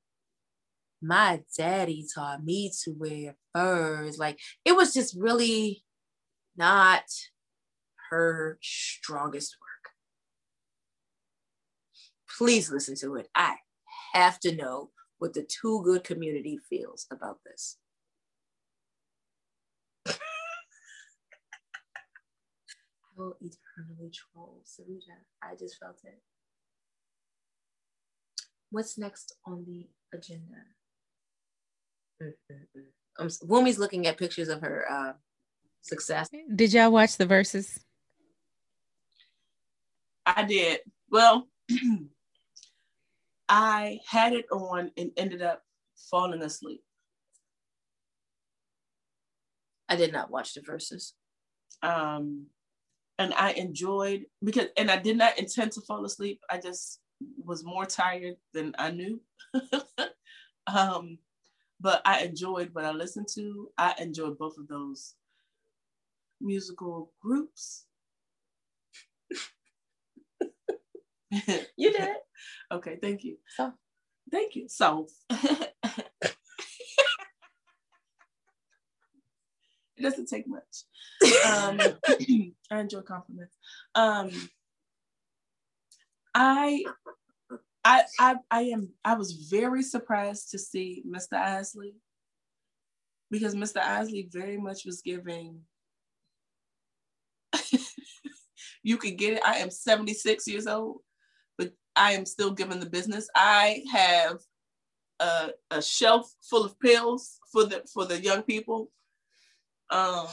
My daddy taught me to wear furs. Like, it was just really not her strongest work. Please listen to it. I have to know what the Too Good community feels about this. I will eternally troll Sarita. I just felt it. What's next on the agenda? Mm-hmm. Um, Wumi's looking at pictures of her uh, success. Did y'all watch the verses? I did. Well, I had it on and ended up falling asleep. I did not watch the verses. Um, and I enjoyed, because, and I did not intend to fall asleep. I just was more tired than I knew. um, but I enjoyed what I listened to. I enjoyed both of those musical groups. You did. Okay, thank you. So, thank you. So, it doesn't take much. Um, I enjoy compliments. Um, I, I, I, I am. I was very surprised to see Mister Isley, because Mister Isley very much was giving. You could get it. I am seventy-six years old, but I am still giving the business. I have a, a shelf full of pills for the for the young people. Um,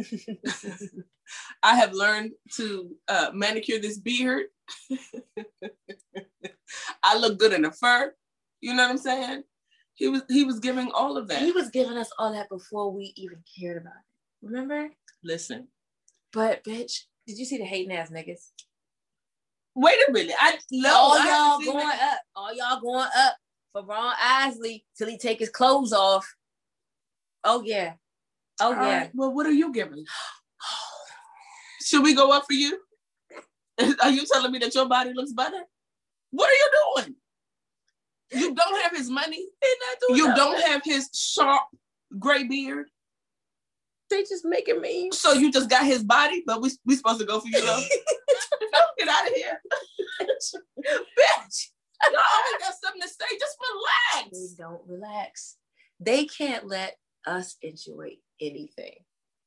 I have learned to uh, manicure this beard. I look good in the fur. You know what I'm saying? He was he was giving all of that. He was giving us all that before we even cared about it. Remember? Listen. But bitch, did you see the hating ass niggas? Wait a minute. I no, all I y'all going that. up. All y'all going up for Ron Isley till he take his clothes off. Oh yeah. Oh all yeah. Right. Well, what are you giving? Should we go up for you? Are you telling me that your body looks better? What are you doing? You don't have his money. You nothing. Don't have his sharp gray beard. They just making me. So you just got his body, but we we supposed to go for you though. Get out of here, bitch. You always got something to say. Just relax. They don't relax. They can't let us enjoy anything.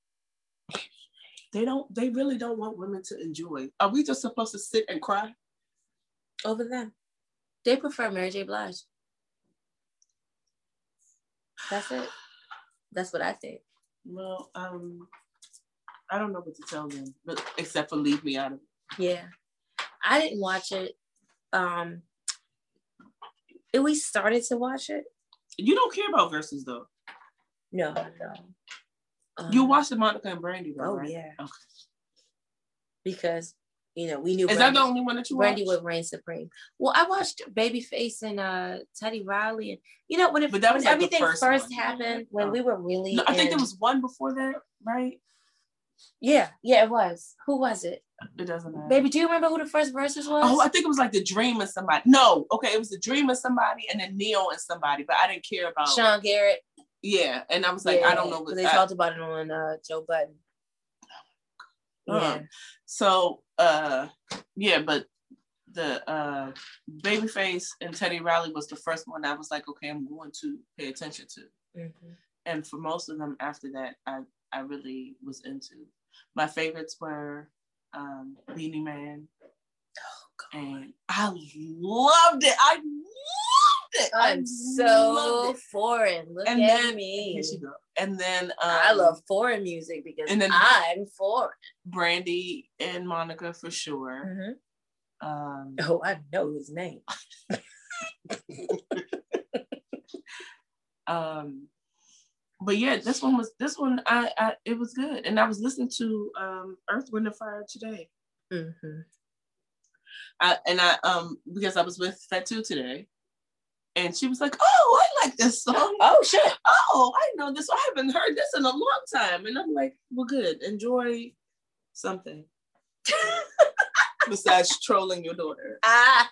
They don't. They really don't want women to enjoy. Are we just supposed to sit and cry over them? They prefer Mary J. Blige. That's it. That's what I think. Well, um, I don't know what to tell them, but except for leave me out of it. Yeah, I didn't watch it. Um, and we started to watch it. You don't care about Versus though. No, no. Um, you watched the Monica and Brandy though, oh, right? Yeah. Okay. Because you know we knew. Is Brandy, that the only one that you watched? Brandy would reign supreme. Well, I watched Babyface and uh, Teddy Riley, and you know when, it, but that was when like everything first, first one. happened, when oh. we were really. No, I in... think there was one before that, right? Yeah, yeah, it was. Who was it? It doesn't matter. Baby, do you remember who the first Versus was? Oh, I think it was like The Dream and somebody. No, okay, it was The Dream and somebody, and then Neo and somebody, but I didn't care about Sean Garrett. Yeah, and I was like, yeah, I don't know what they I, talked about it on uh, Joe Budden. Uh, yeah. So, uh, yeah, but the uh, Babyface and Teddy Riley was the first one I was like, okay, I'm going to pay attention to. Mm-hmm. And for most of them after that, I, I really was into. My favorites were um, Beanie Man. Oh, and I loved it. I loved it. I'm I so it. foreign. Look and at then, me. Here she go. And then um, I love foreign music because and then I'm foreign. Brandy and Monica for sure. Mm-hmm. Um, oh, I know his name. um, but yeah, this one was this one. I, I it was good, and I was listening to um, Earth, Wind, and Fire today. Mm-hmm. I, and I um because I was with Fatu today. And she was like, oh, I like this song. Oh, shit. Oh, I know this. I haven't heard this in a long time. And I'm like, well, good. Enjoy something. Besides trolling your daughter. Ah.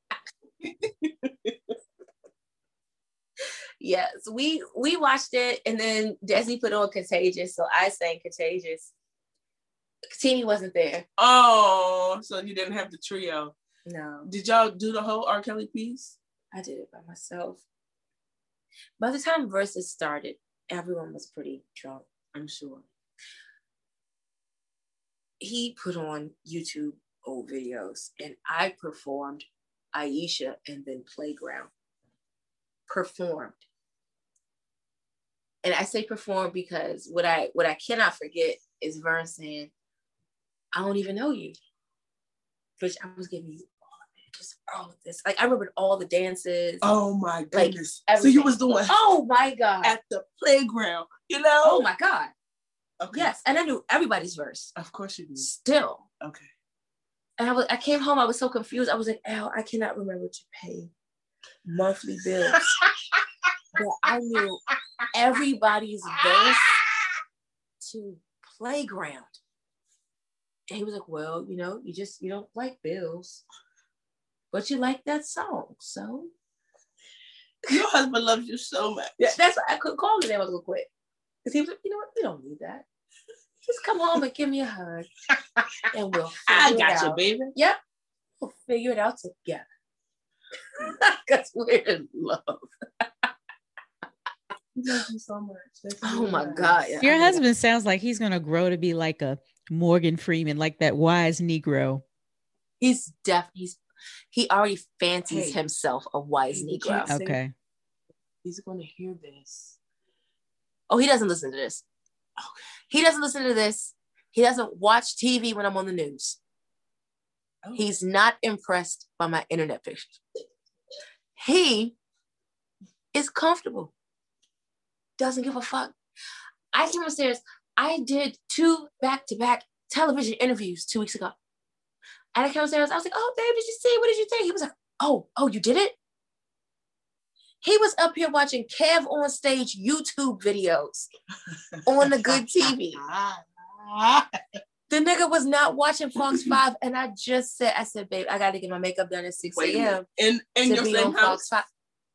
Yes, we we watched it. And then Desi put on Contagious. So I sang Contagious. Teeny wasn't there. Oh, so you didn't have the trio. No. Did y'all do the whole R. Kelly piece? I did it by myself. By the time Versus started, everyone was pretty drunk, I'm sure. He put on YouTube old videos, and I performed Aisha and then Playground. Performed. And I say performed because what I what I cannot forget is Vern saying, I don't even know you. Bitch, I was giving you just all of this. Like I remembered all the dances. Oh my goodness. Like, so you was doing oh my God. At the playground, you know? Oh my God. Okay. Yes. And I knew everybody's verse. Of course you did. Still. Okay. And I was I came home, I was so confused. I was like, Al, I cannot remember to pay monthly bills. But I knew everybody's verse to Playground. And he was like, well, you know, you just, you don't like bills. but you like that song, so your husband loves you so much. Yeah, that's why I could call him. I was gonna quit because he was like, you know what, we don't need that. Just come home and give me a hug, and we'll. I Figure got it you, out. baby. Yep, we'll figure it out together. Because we're in love. He loves you so much. That's Oh my nice. God. Yeah, Your I mean, husband sounds like he's gonna grow to be like a Morgan Freeman, like that wise Negro. he's deaf. He's he already fancies Hey. himself a wise Hey, you Negro. can't say- Okay. He's going to hear this. Oh, he doesn't listen to this. He doesn't listen to this. He doesn't watch T V when I'm on the news. Oh. He's not impressed by my internet pictures. He is comfortable. Doesn't give a fuck. I came upstairs. I did two back-to-back television interviews two weeks ago. And I came upstairs. I was like, oh, babe, did you see? What did you think? He was like, oh, oh, you did it? He was up here watching Kev on Stage YouTube videos on the good T V. The nigga was not watching Fox five. And I just said, I said, babe, I got to get my makeup done at six a.m. In, in to your be same on house? Fox five.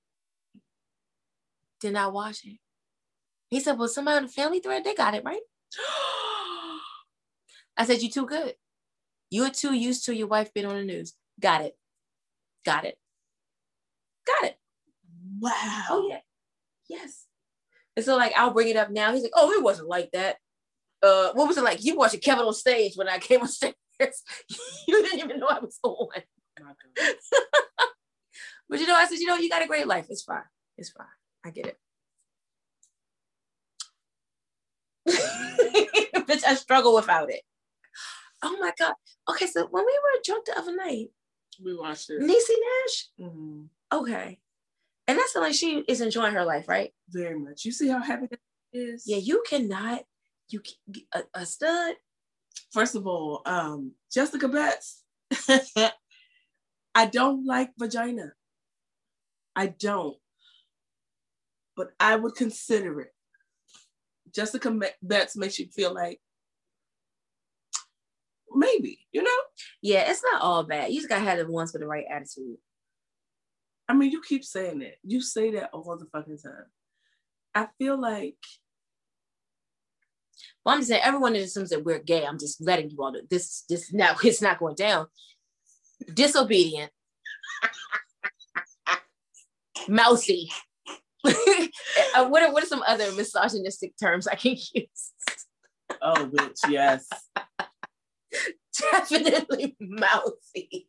Did not watch it. He said, well, somebody on the family thread, they got it, right? I said, you too good. You're too used to your wife being on the news. Got it. Got it. Got it. Wow. Oh, yeah. Yes. And so, like, I'll bring it up now. He's like, oh, it wasn't like that. Uh, what was it like? You watching Kevin on Stage when I came on stage. You didn't even know I was on. But you know, I said, you know, you got a great life. It's fine. It's fine. I get it. Bitch, I struggle without it. Oh my God. Okay, so when we were drunk the other night, We watched it. Niecy Nash. Mm-hmm. Okay. And that's like she is enjoying her life, right? Very much. You see how happy that is? Yeah, you cannot, you can, a, a stud. First of all, um, Jessica Betts. I don't like vagina. I don't. But I would consider it. Jessica Betts makes you feel like maybe, you know? Yeah, it's not all bad. You just gotta have the ones with the right attitude. I mean, you keep saying it. You say that all the fucking time. I feel like. Well, I'm just saying everyone that assumes that we're gay. I'm just letting you all know this. This now it's not going down. Disobedient, mousy. Uh, what are what are some other misogynistic terms I can use? Oh, bitch, yes. Definitely mousy.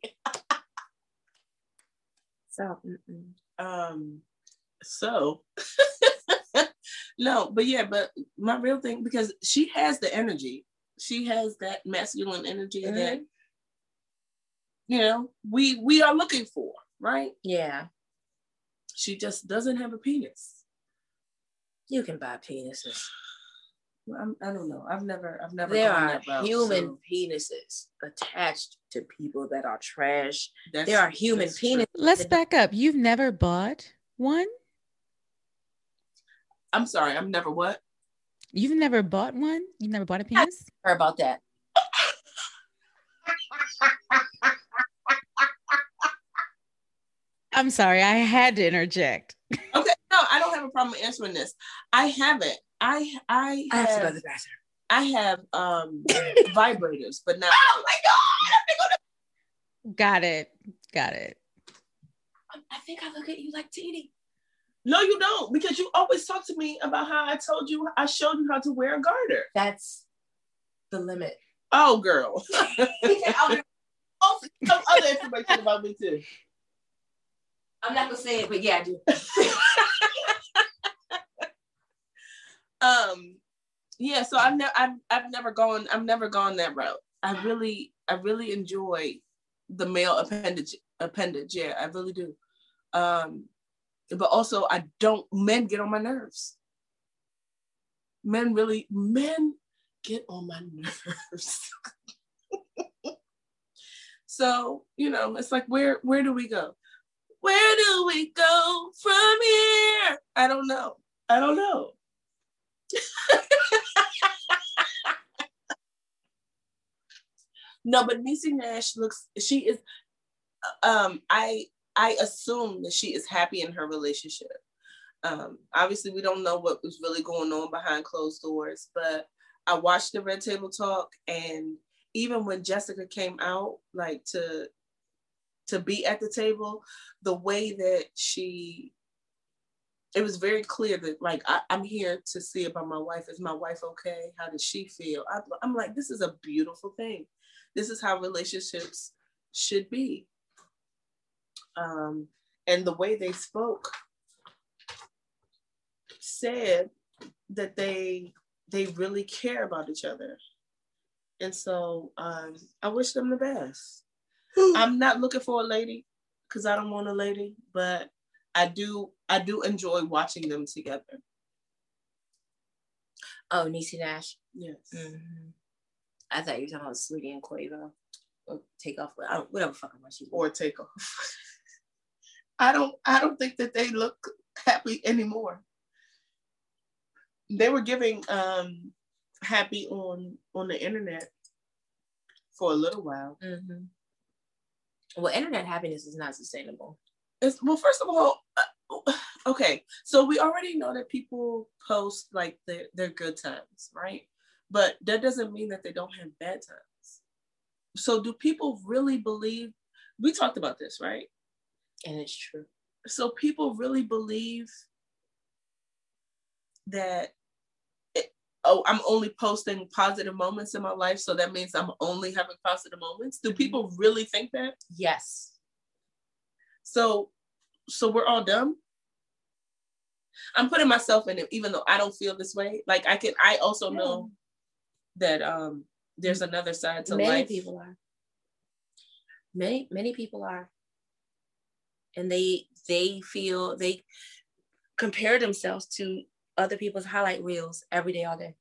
So, mm-mm. Um, so no, but yeah, but my real thing, because she has the energy, she has that masculine energy Mm-hmm. that, you know, we we are looking for, right? Yeah, She just doesn't have a penis. you can buy penises. Well, I'm, I don't know. I've never, I've never. There gone are that route, human so penises attached to people that are trash. that's- There are human that's true. penises. Let's back up. You've never bought one? I'm sorry. I've never what? You've never bought one? You've never bought a penis? Heard about that. I'm sorry, I had to interject. Okay, no, I don't have a problem answering this. I haven't. I I I have to go to have the bathroom. I have um vibrators, but not. Oh my God! Got it. Got it. I think I look at you like Teeny. No, you don't, because you always talk to me about how I told you, I showed you how to wear a garter. That's the limit. Oh, girl. I'm Also, some other information about me too. not gonna say it, but yeah, I do. um, yeah. So I've never, I've, I've never gone, I've never gone that route. I really, I really enjoy the male appendage, appendage. Yeah, I really do. Um, but also I don't. Men get on my nerves. Men really, men get on my nerves. So, you know, it's like, where, where do we go? Where do we go from here? I don't know. I don't know. No, but Niecy Nash looks, she is, um, I I assume that she is happy in her relationship. Um, obviously, we don't know what was really going on behind closed doors, but I watched the Red Table Talk, and even when Jessica came out, like to to be at the table, the way that she, it was very clear that like I, I'm here to see about my wife. Is my wife okay? How does she feel? I, I'm like, this is a beautiful thing. This is how relationships should be. Um, and the way they spoke said that they they really care about each other. And so um, I wish them the best. I'm not looking for a lady because I don't want a lady, but I do I do enjoy watching them together. Oh, Niecy Nash. Yes. Mm-hmm. I thought you were talking about Saweetie and Quavo. Or Takeoff, whatever fucking one she or Takeoff. I don't I don't think that they look happy anymore. They were giving um happy on on the internet for a little while. Mm-hmm. Well, internet happiness is not sustainable. It's, well, first of all, uh, okay, so we already know that people post like their, their good times, right? But that doesn't mean that they don't have bad times. So do people really believe, we talked about this, right? And it's true. So people really believe that, it, oh, I'm only posting positive moments in my life, so that means I'm only having positive moments? Do people really think that? Yes. So, so we're all dumb? I'm putting myself in it, even though I don't feel this way. Like I can, I also yeah. know that um, there's another side to many life. Many people are. Many, many people are. And they, they feel, they compare themselves to other people's highlight reels every day, all day.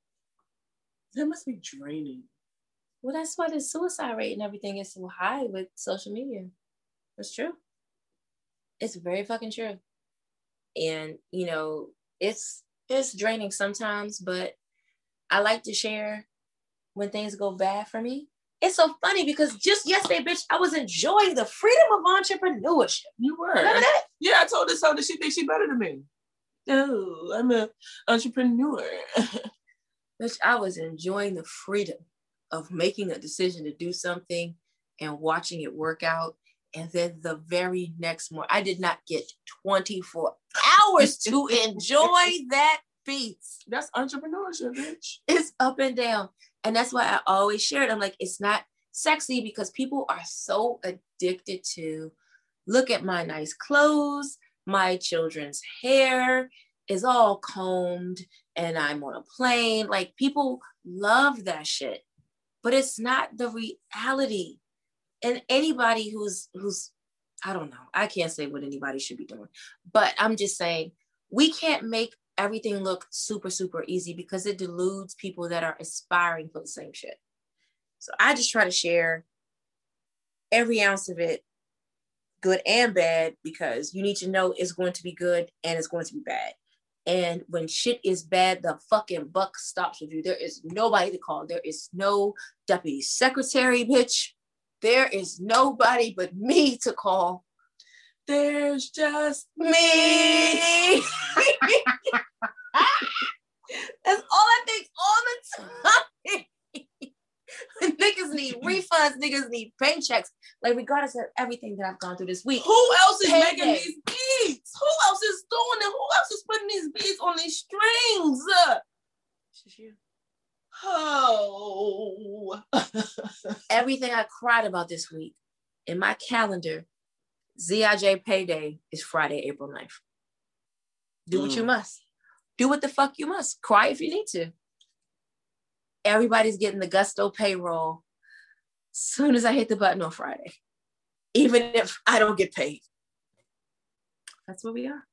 That must be draining. Well, that's why the suicide rate and everything is so high with social media. That's true. It's very fucking true. And, you know, it's it's draining sometimes, but I like to share when things go bad for me. It's so funny because just yesterday, bitch, I was enjoying the freedom of entrepreneurship. You were. Remember that? Yeah, I told her so that she thinks she's better than me. Oh, I'm an entrepreneur. Bitch, I was enjoying the freedom of making a decision to do something and watching it work out. And then the very next morning, I did not get twenty-four hours to enjoy that piece. That's entrepreneurship, bitch. It's up and down. And that's why I always share it. I'm like, it's not sexy because people are so addicted to, look at my nice clothes, my children's hair is all combed and I'm on a plane. Like people love that shit, but it's not the reality. And anybody who's, who's, I don't know, I can't say what anybody should be doing, but I'm just saying we can't make everything look super, super easy because it deludes people that are aspiring for the same shit. So I just try to share every ounce of it, good and bad, because you need to know it's going to be good and it's going to be bad. And when shit is bad, the fucking buck stops with you. There is nobody to call. There is no deputy secretary, bitch. There is nobody but me to call. There's just me. That's all I think all the time. Niggas need refunds. Niggas need paychecks. Like regardless of everything that I've gone through this week. Who else is payday. making these beats? Who else is doing it? Who else is putting these beats on these strings? It's just you. Oh. Everything I cried about this week in my calendar, Z I J payday is Friday, April ninth. Do mm. what you must. Do what the fuck you must. Cry if you need to. Everybody's getting the Gusto payroll soon as I hit the button on Friday, even if I don't get paid. That's where we are.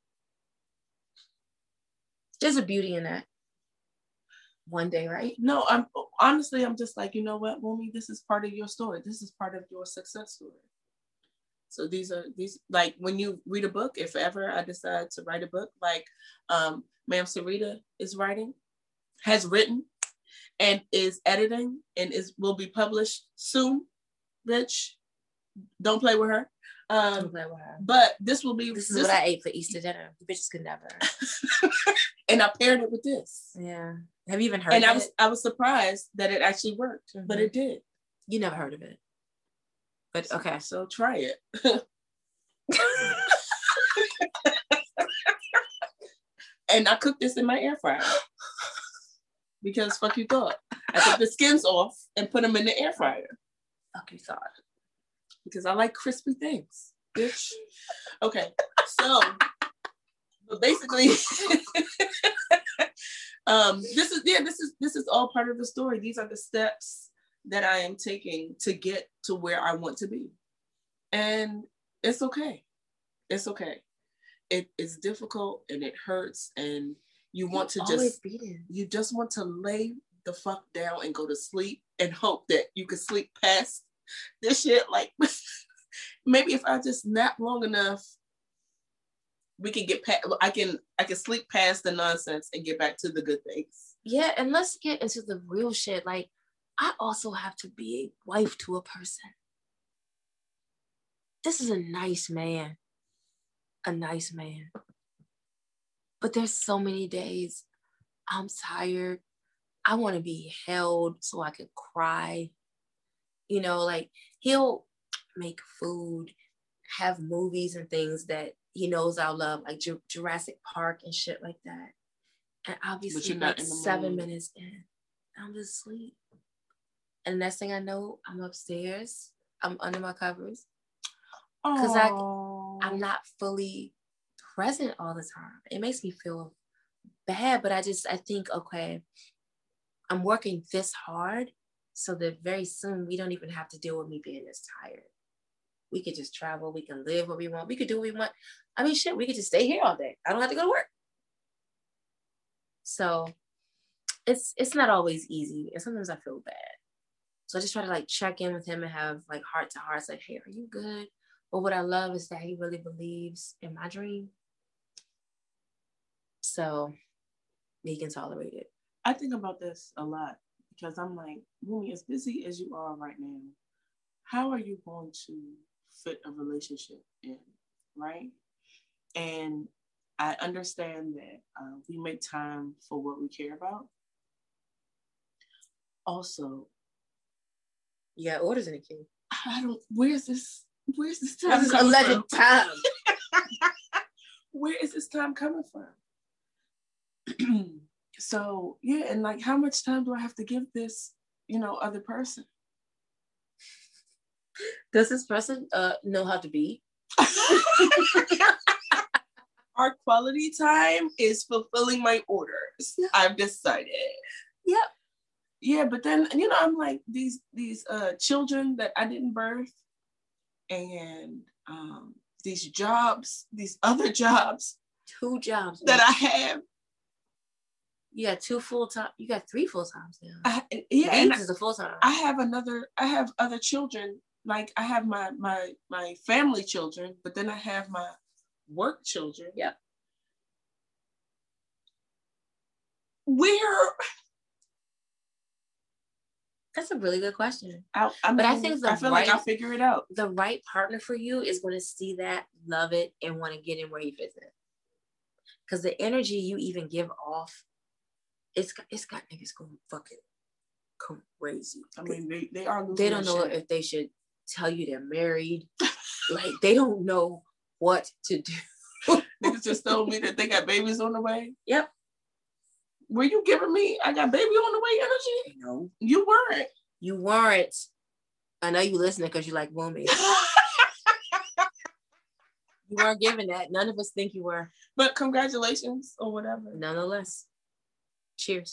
There's a beauty in that. One day, right? No, I'm honestly, I'm just like, you know what, Wumi, this is part of your story. This is part of your success story. So these are these, like when you read a book, if ever I decide to write a book, like um, Ma'am Sarita is writing, has written, and is editing, and is will be published soon, bitch. Don't play with her. Um, Don't play with her. But this will be. This is this what I ate for Easter dinner. You bitches could never. And I paired it with this. Yeah. Have you even heard and of I was, it? I was surprised that it actually worked, Mm-hmm. but it did. You never heard of it. But okay. So try it. And I cooked this in my air fryer. Because fuck you thought. I took the skins off and put them in the air fryer. Fuck you thought. Because I like crispy things, bitch. Okay, so, but basically, um, this is, yeah, this is, this is all part of the story. These are the steps that I am taking to get to where I want to be. And it's okay. It's okay. It is difficult and it hurts and you want to just, you just want to lay the fuck down and go to sleep and hope that you can sleep past this shit. Like, maybe if I just nap long enough, we can get past, I can, I can sleep past the nonsense and get back to the good things. Yeah, and let's get into the real shit. Like, I also have to be a wife to a person. This is a nice man. A nice man. But there's so many days I'm tired. I want to be held so I could cry. You know, like he'll make food, have movies and things that he knows I love, like J- Jurassic Park and shit like that. And I'll be sleeping like seven mood. minutes in. I'm just asleep. And the next thing I know, I'm upstairs. I'm under my covers. Because I I'm not fully present all the time. It makes me feel bad, but I just, I think, okay, I'm working this hard so that very soon we don't even have to deal with me being this tired. We could just travel. We can live what we want. We could do what we want. I mean, shit, we could just stay here all day. I don't have to go to work. So it's it's not always easy. And sometimes I feel bad. So I just try to like check in with him and have like heart to heart. Like, hey, are you good? But what I love is that he really believes in my dream. So he can tolerate it. I think about this a lot because I'm like, Wumi, as busy as you are right now, how are you going to fit a relationship in, right? And I understand that uh, we make time for what we care about. Also, you got orders in the queue. I don't, where's this, where's this time? This is alleged time. Where is this time coming from? So, yeah, and like, how much time do I have to give this, you know, other person? Does this person uh, know how to be? Our quality time is fulfilling my orders. Yep. I've decided. Yep. Yeah, but then, you know, I'm like, these these uh, children that I didn't birth and um, these jobs, these other jobs. Two jobs. That I have. You got two full time. You got three full times now. I, yeah, and is a full time. I have another. I have other children. Like I have my my my family children, but then I have my work children. Yep. Where? That's a really good question. I, I mean, but I think the I feel right, like I'll figure it out. The right partner for you is going to see that, love it, and want to get in where he fits in. Because the energy you even give off, it's it's got niggas going fucking crazy. I mean, they, they are losing They don't know shit. if they should tell you they're married. Like, they don't know what to do. Niggas just told me that they got babies on the way. Yep. Were you giving me, I got baby on the way energy? No. You weren't. You weren't. I know you listening because you like Wumi. You weren't giving that. None of us think you were. But congratulations or whatever. Nonetheless. Cheers.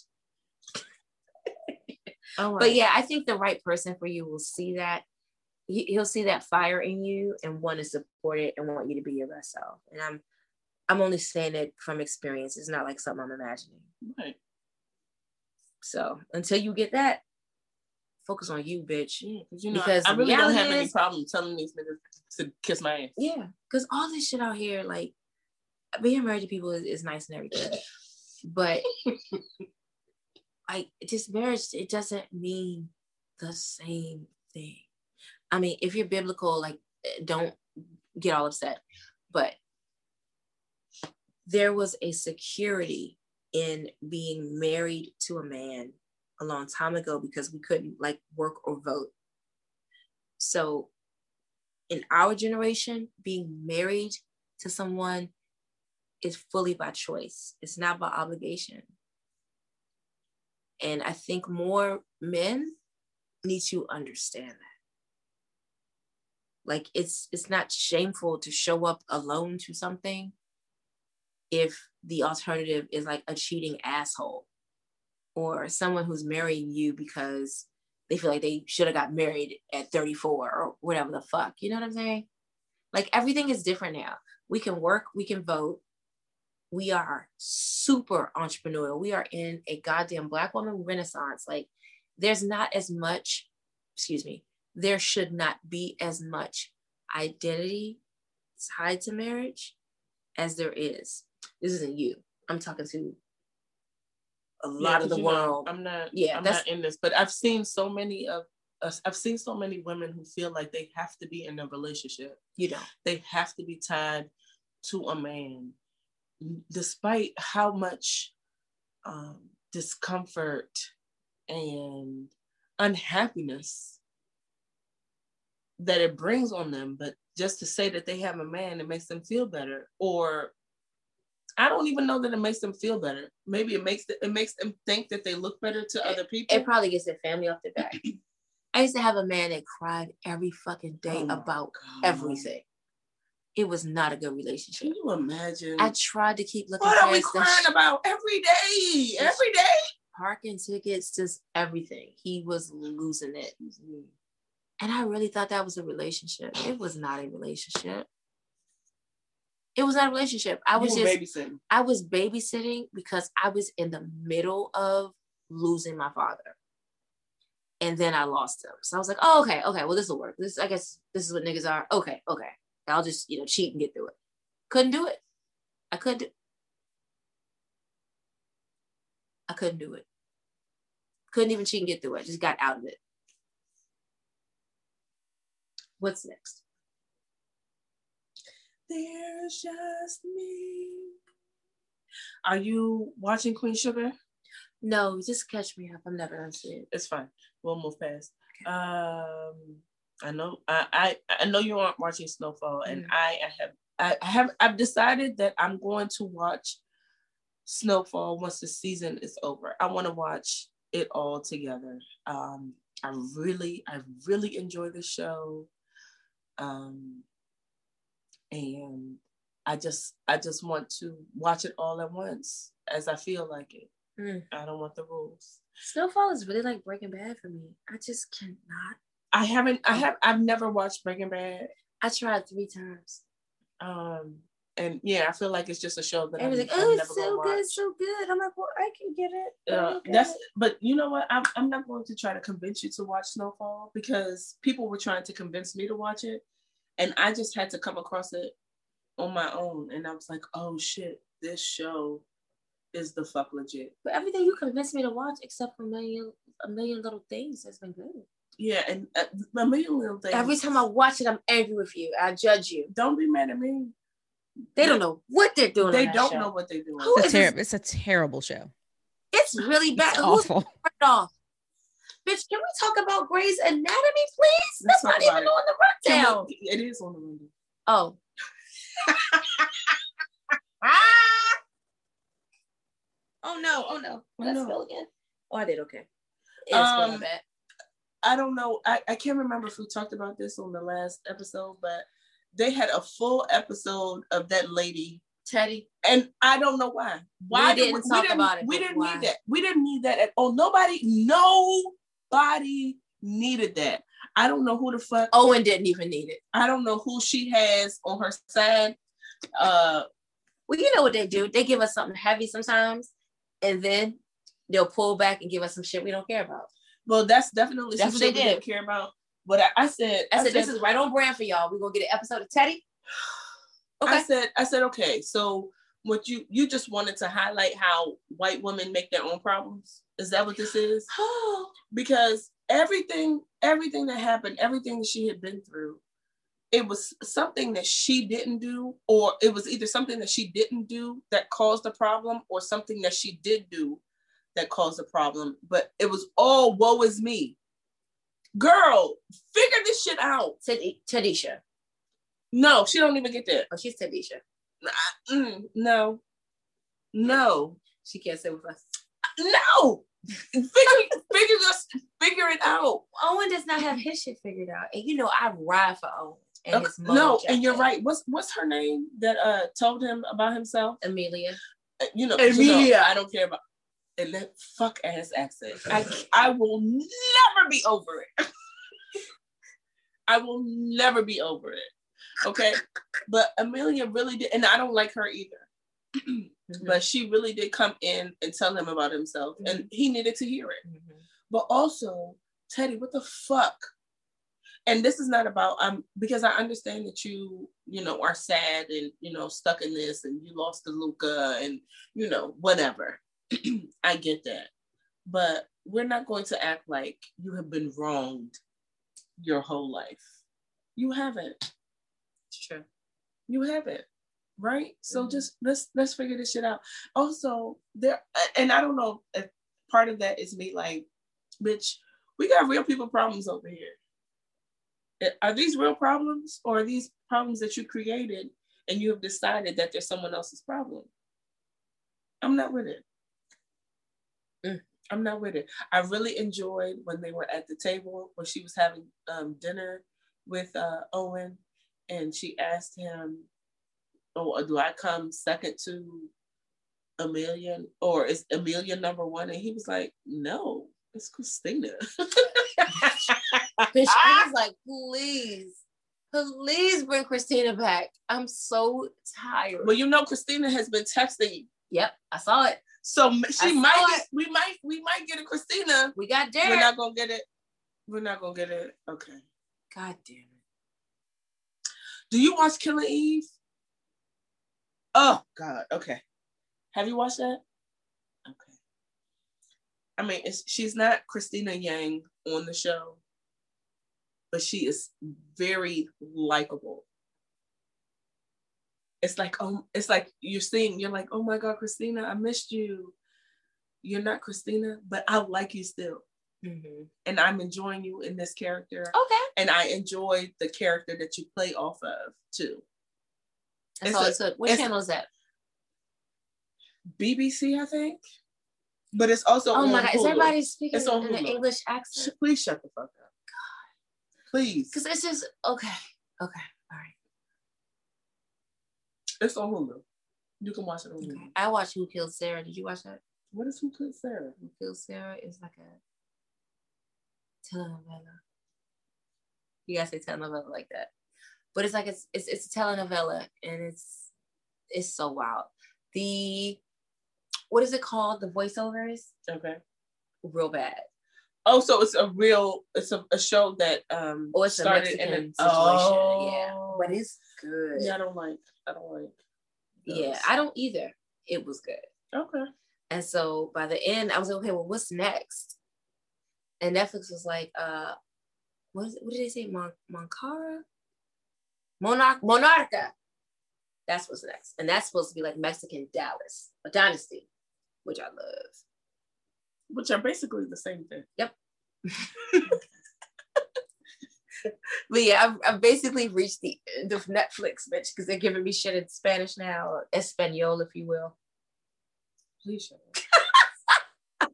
All right. But yeah, I think the right person for you will see that. He, he'll see that fire in you and want to support it and want you to be your best self. And I'm I'm only saying it from experience. It's not like something I'm imagining. Right. So until you get that, focus on you, bitch. Yeah, you know, because I, I really don't have is, any problem telling these niggas to kiss my ass. Yeah, because all this shit out here, like being married to people is, is nice and everything, but like just marriage, it doesn't mean the same thing. I mean, if you're biblical, like, don't get all upset. But there was a security in being married to a man a long time ago because we couldn't like work or vote. So in our generation, being married to someone is fully by choice. It's not by obligation. And I think more men need to understand that. Like it's it's not shameful to show up alone to something if the alternative is like a cheating asshole or someone who's marrying you because they feel like they should have got married at thirty-four or whatever the fuck. You know what I'm saying? Like everything is different now. We can work, we can vote. We are super entrepreneurial. We are in a goddamn Black woman renaissance. Like there's not as much, excuse me, there should not be as much identity tied to marriage as there is. This isn't you. I'm talking to a lot yeah, of the world. Know, I'm not. Yeah, I'm that's, not in this, but I've seen so many of us. I've seen so many women who feel like they have to be in a relationship. You don't. They have to be tied to a man, despite how much um, discomfort and unhappiness that it brings on them. But just to say that they have a man, it makes them feel better, or I don't even know that it makes them feel better. Maybe it makes the, it makes them think that they look better to it, other people. It probably gets their family off their back. I used to have a man that cried every fucking day oh about God. everything. It was not a good relationship. Can you imagine? I tried to keep looking. What are we crying sh- about every day? Every day? Parking tickets, just everything. He was losing it. And I really thought that was a relationship. It was not a relationship. It was not a relationship. I was just babysitting. I was babysitting because I was in the middle of losing my father. And then I lost him. So I was like, oh, okay, okay, well, this will work. This, I guess this is what niggas are. Okay, okay. I'll just, you know, cheat and get through it. Couldn't do it. I couldn't do I couldn't do it. Couldn't even cheat and get through it. I just got out of it. What's next? There's just me. Are you watching Queen Sugar? No, just catch me up. I'm never gonna see it. It's fine. We'll move past. Okay. Um, I know. I, I I know you aren't watching Snowfall, and mm. I, I have I, I have I've decided that I'm going to watch Snowfall once the season is over. I want to watch it all together. Um, I really I really enjoy the show. Um. And I just I just want to watch it all at once as I feel like it. Mm. I don't want the rules. Snowfall is really like Breaking Bad for me. I just cannot. I haven't I have I've never watched Breaking Bad. I tried three times. Um and yeah, I feel like it's just a show that I was like, oh, it's so good, so good. I'm like, well, I can get it. Uh, that's it. But you know what? I'm I'm not going to try to convince you to watch Snowfall because people were trying to convince me to watch it. And I just had to come across it on my own. And I was like, oh shit, this show is the fuck legit. But everything you convinced me to watch, except for a million, a million little things, has been good. Yeah, and uh, a million little things. Every time I watch it, I'm angry with you. I judge you. Don't be mad at me. They, they don't know what they're doing. They on don't show. know what they're doing. It's a, ter- it's a terrible show. It's really bad. It's awful. Off? Bitch, can we talk about Grey's Anatomy, please? Let's That's not even it. on the rundown. We, it is on the rundown. Oh. oh no, oh no. Let's go again. Oh, I did okay. It's um, bad. I don't know. I, I can't remember if we talked about this on the last episode, but they had a full episode of that lady, Teddy. And I don't know why. Why we didn't did, talk we didn't, about it? We didn't why? need that. We didn't need that at all. Nobody, nobody needed that. I don't know who the fuck. Owen didn't even need it. I don't know who she has on her side. Uh, well, you know what they do? They give us something heavy sometimes, and then they'll pull back and give us some shit we don't care about. Well, that's definitely that's some what shit they we did. didn't care about. But I, I said, I, I said, said, this is right on brand for y'all. We're gonna get an episode of Teddy. Okay. I said, I said, okay. So, what you you just wanted to highlight how white women make their own problems? Is that what this is? Because everything, everything that happened, everything that she had been through, it was something that she didn't do, or it was either something that she didn't do that caused the problem, or something that she did do that caused the problem. But it was all woe is me. Girl, figure this shit out. Tadisha. No, she don't even get that. Oh, she's Tadisha. Mm, no. No. She can't sit with us. No. Figure, figure this, figure it out. Owen does not have his shit figured out. And you know, I ride for Owen. And okay. his No, jacket. And you're right. What's what's her name that uh told him about himself? Amelia. Uh, you know, Amelia. You know, I don't care about and that fuck ass accent. I I will never be over it. I will never be over it. Okay. But Amelia really did, and I don't like her either. Mm-hmm. But she really did come in and tell him about himself, mm-hmm. and he needed to hear it. Mm-hmm. But also, Teddy, what the fuck? And this is not about um because I understand that you you know are sad and you know stuck in this, and you lost to Luca, and you know whatever. I get that, but we're not going to act like you have been wronged your whole life. You haven't. It's true. You haven't. Right? So mm-hmm. just let's let's figure this shit out. Also, there and I don't know if part of that is me like, bitch, we got real people problems over here. Are these real problems, or are these problems that you created and you have decided that there's someone else's problem? I'm not with it. Mm. I'm not with it. I really enjoyed when they were at the table when she was having um, dinner with uh, Owen, and she asked him, oh, do I come second to Amelia, or is Amelia number one? And he was like, no, it's Christina. Bitch, I was like, please, please bring Christina back. I'm so tired. Well, you know, Christina has been texting. Yep, I saw it. So she might, get, we might, we might get a Christina. We got Derek. We're not gonna get it. We're not gonna get it. Okay. God damn it. Do you watch Killing Eve? Oh God. Okay. Have you watched that? Okay. I mean, it's, she's not Christina Yang on the show, but she is very likable. It's like, oh, it's like you're seeing, you're like, oh my God, Christina, I missed you. You're not Christina, but I like you still. Mm-hmm. And I'm enjoying you in this character. Okay. And I enjoy the character that you play off of too. That's all it's a, what channel is that? B B C, I think. But it's also oh on my God, Hulu. Is everybody speaking it's on in an English accent? Please shut the fuck up. God. Please. Because it's just, okay. Okay. All right. It's on Hulu. You can watch it on Hulu. Okay. I watched Who Killed Sarah. Did you watch that? What is Who Killed Sarah? Who Killed Sarah is like a telenovela. You gotta say telenovela like that. But it's like it's it's it's a telenovela, and it's it's so wild. The what is it called? The voiceovers? Okay. Real bad. Oh, so it's a real it's a, a show that um oh, it's started a Mexican in a situation. Oh. Yeah. But it's good. Yeah, I don't like I don't like those. Yeah, I don't either. It was good. Okay. And so by the end, I was like, okay, well, what's next? And Netflix was like, uh, what, is it, what did they say? Mon- Moncara? Monarch, Monarca. That's what's next. And that's supposed to be like Mexican Dallas, a dynasty, which I love. Which are basically the same thing. Yep. But yeah, I've, I've basically reached the end of Netflix, bitch, because they're giving me shit in Spanish now, or Espanol, if you will. Please shut up.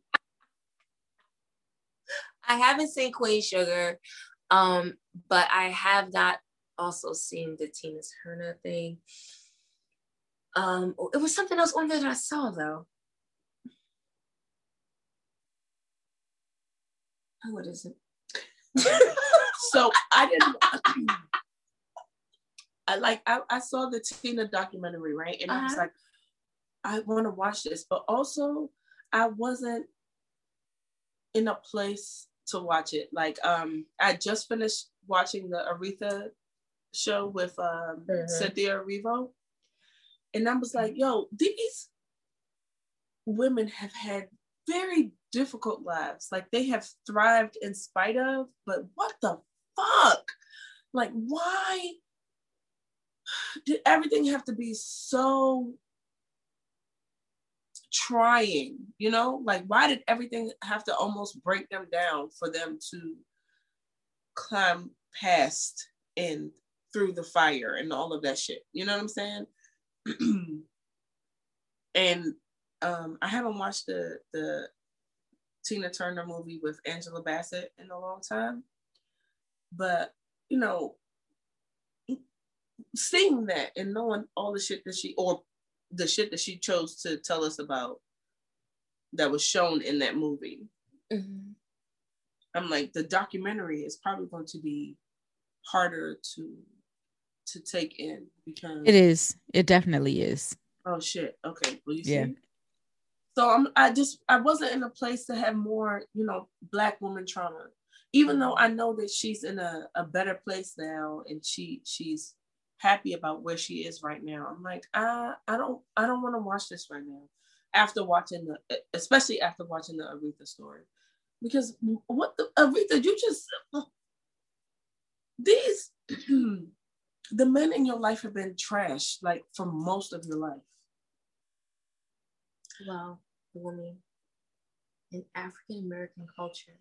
I haven't seen Queen Sugar, um, but I have not also seen the Tina Turner thing. Um, it was something else on there that I saw though. Oh, what is it? So I didn't. I like. I, I saw the Tina documentary, right? And uh-huh. I was like, I want to watch this, but also I wasn't in a place to watch it. Like, um, I just finished watching the Aretha show with um, mm-hmm. Cynthia Erivo, and I was like, yo, these women have had very difficult lives. Like they have thrived in spite of, but what the fuck? Like, why did everything have to be so trying? You know, like why did everything have to almost break them down for them to climb past and through the fire and all of that shit? You know what I'm saying? And um, I haven't watched the the Tina Turner movie with Angela Bassett in a long time, but you know, seeing that and knowing all the shit that she or the shit that she chose to tell us about that was shown in that movie, mm-hmm. I'm like, the documentary is probably going to be harder to to take in because it is. It definitely is. Oh shit. Okay. Well, you yeah. see. So I'm. I just. I wasn't in a place to have more, you know, Black woman trauma. Even though I know that she's in a, a better place now, and she she's happy about where she is right now. I'm like, I I don't I don't want to watch this right now. After watching the, especially after watching the Aretha story, because what the Aretha, you just these the men in your life have been trash like for most of your life. Well, woman, in African American culture,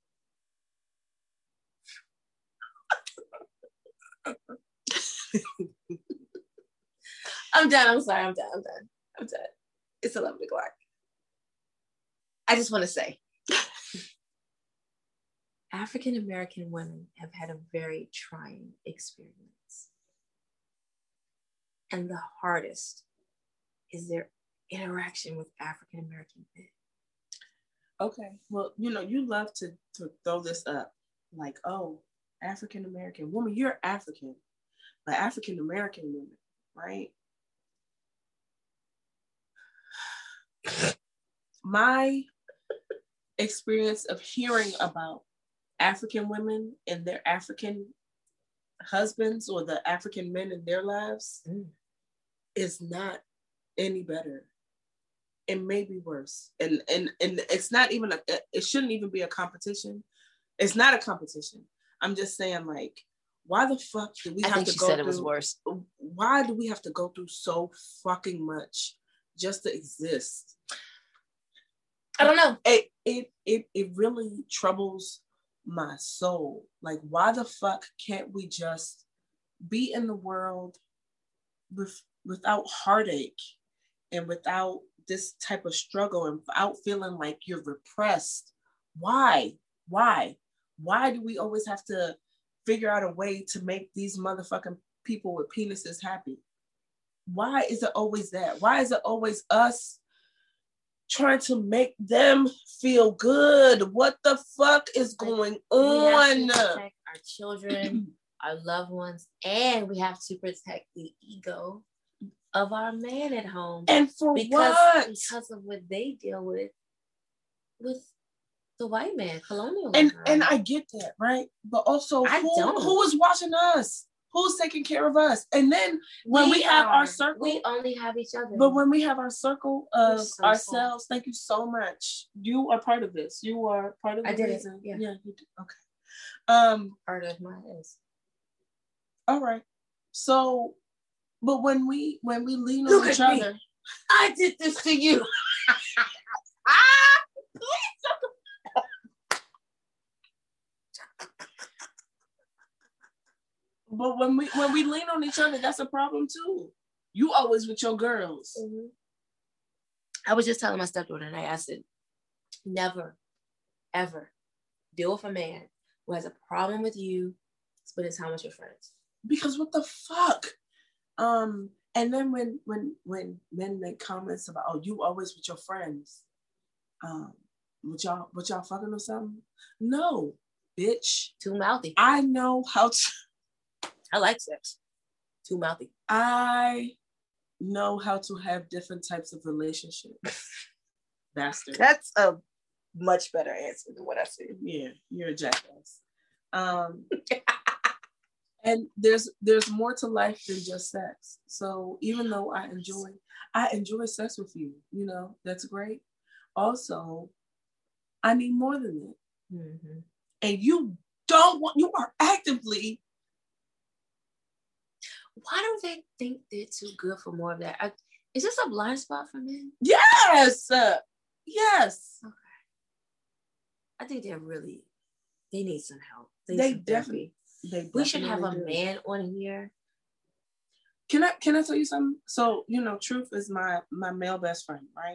I'm done. I'm sorry. I'm done. I'm done. I'm done. It's eleven o'clock. I just want to say, African American women have had a very trying experience, and the hardest is their interaction with African American men. Okay, well, you know, you love to, to throw this up like, oh, African American woman, you're African, but African American women, right? My experience of hearing about African women and their African husbands or the African men in their lives mm. is not any better. It may be worse. And and and it's not even a, it shouldn't even be a competition. It's not a competition. I'm just saying, like, why the fuck do we I have think to she go said through, it was worse. Why do we have to go through so fucking much just to exist? I don't know. It it it it really troubles my soul. Like, why the fuck can't we just be in the world with without heartache and without this type of struggle and without feeling like you're repressed? Why? Why? Why do we always have to figure out a way to make these motherfucking people with penises happy? Why is it always that? Why is it always us trying to make them feel good? What the fuck is going on? We have to protect our children, our loved ones, and we have to protect the ego of our man at home. And for because, what? Because of what they deal with with the white man, colonial. And and I get that, right? But also, I who, don't. who is watching us? Who's taking care of us? And then when we, we have are. our circle, we only have each other. But when we have our circle of so ourselves, sad. Thank you so much. You are part of this. You are part of the I did reason. It. Yeah. yeah, you did. Okay. Um, part of my is. All right. So, but when we when we lean on each other, I did this to you. But when we when we lean on each other, that's a problem too. You always with your girls. Mm-hmm. I was just telling my stepdaughter tonight, I said, never, ever deal with a man who has a problem with you spending time with your friends. Because what the fuck? Um, and then when when when men make comments about, oh, you always with your friends, um, with y'all with y'all fucking or something? No, bitch. Too mouthy. I know how to. I like sex. Too mouthy. I know how to have different types of relationships. Bastard. That's a much better answer than what I said. Yeah, you're a jackass. Um, and there's there's more to life than just sex. So even though I enjoy I enjoy sex with you, you know, that's great. Also, I need more than that. Mm-hmm. And you don't want, you are actively. Why don't they think they're too good for more of that? I, is this a blind spot for men? Yes. Uh, yes. Okay. I think they're really, they need some help. They, They some definitely, they we should have a definitely do. man on here. Can I can I tell you something? So, you know, Truth is my my male best friend, right?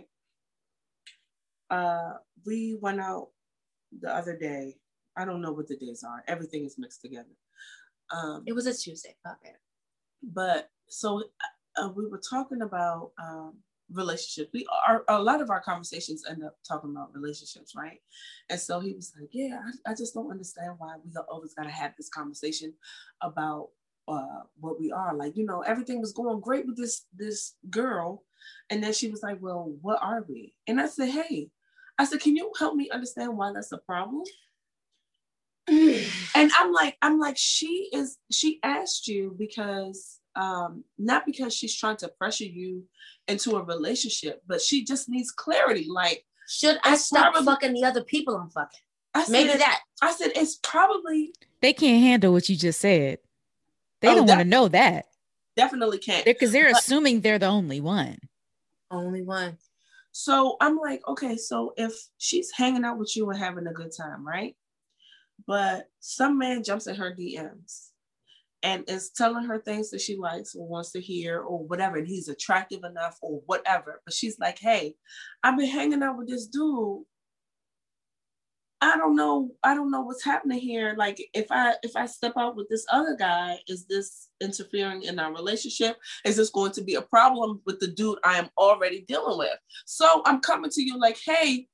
Uh, we went out the other day. I don't know what the days are. Everything is mixed together. Um, it was a Tuesday. Okay. But so uh, we were talking about um, relationships. We are a lot of our conversations end up talking about relationships, right? And so he was like, "Yeah, I, I just don't understand why we always got to have this conversation about uh, what we are. Like, you know, everything was going great with this this girl, and then she was like, well, what are we?" And I said, "Hey," I said, "Can you help me understand why that's a problem?" And I'm like, I'm like, she is, she asked you because, um, not because she's trying to pressure you into a relationship, but she just needs clarity. Like, should I stop probably, fucking the other people I'm fucking? I said, maybe that. I said, it's probably. They can't handle what you just said. They oh, don't want to know that. Definitely can't. Because they're, they're but, assuming they're the only one. Only one. So I'm like, okay, so if she's hanging out with you and having a good time, right? But some man jumps in her D Ms and is telling her things that she likes or wants to hear or whatever, and he's attractive enough or whatever. But she's like, "Hey, I've been hanging out with this dude. I don't know. I don't know what's happening here. Like, if I if I step out with this other guy, is this interfering in our relationship? Is this going to be a problem with the dude I am already dealing with?" So I'm coming to you like, "Hey,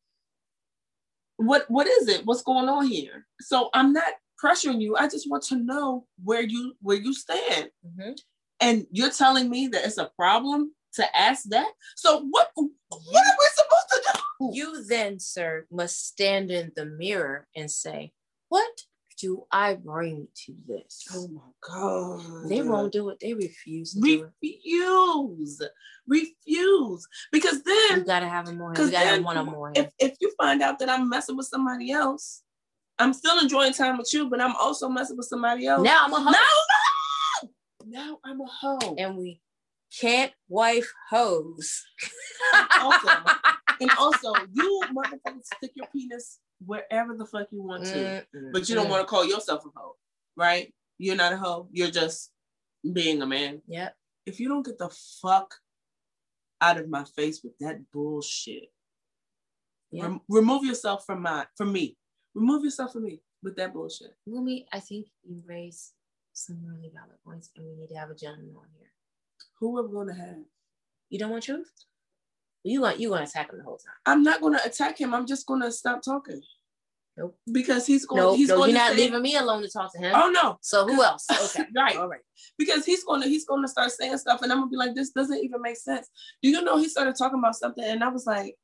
what what is it? What's going on here?" So I'm not pressuring you. I just want to know where you where you stand. Mm-hmm. And you're telling me that it's a problem to ask that. So what what are we supposed to do? You then, sir, must stand in the mirror and say, "What do I bring to this?" Oh my God. They won't do it. They refuse to refuse. do it. Refuse. Because then we gotta have them more. We gotta have one or more. If, if you find out that I'm messing with somebody else, I'm still enjoying time with you, but I'm also messing with somebody else. Now I'm a hoe. Now, now I'm a hoe. And we can't wife hoes. And also, and also, you motherfuckers stick your penis wherever the fuck you want to, mm-hmm. but you don't want to call yourself a hoe, right? You're not a hoe. You're just being a man. Yep. If you don't get the fuck out of my face with that bullshit, yep. rem- remove yourself from my, from me. Remove yourself from me with that bullshit. Rumi, I think you raised some really valid points, and we need to have a gentleman on here. Who are we going to have? You don't want Truth? You want you going to attack him the whole time? I'm not going to attack him. I'm just going to stop talking. Nope. Because he's going. Nope, he's no, going you're to not say, leaving me alone to talk to him. Oh no. So who else? Okay. Right. All right. Because he's going to he's going to start saying stuff, and I'm gonna be like, this doesn't even make sense. Do you know he started talking about something, and I was like,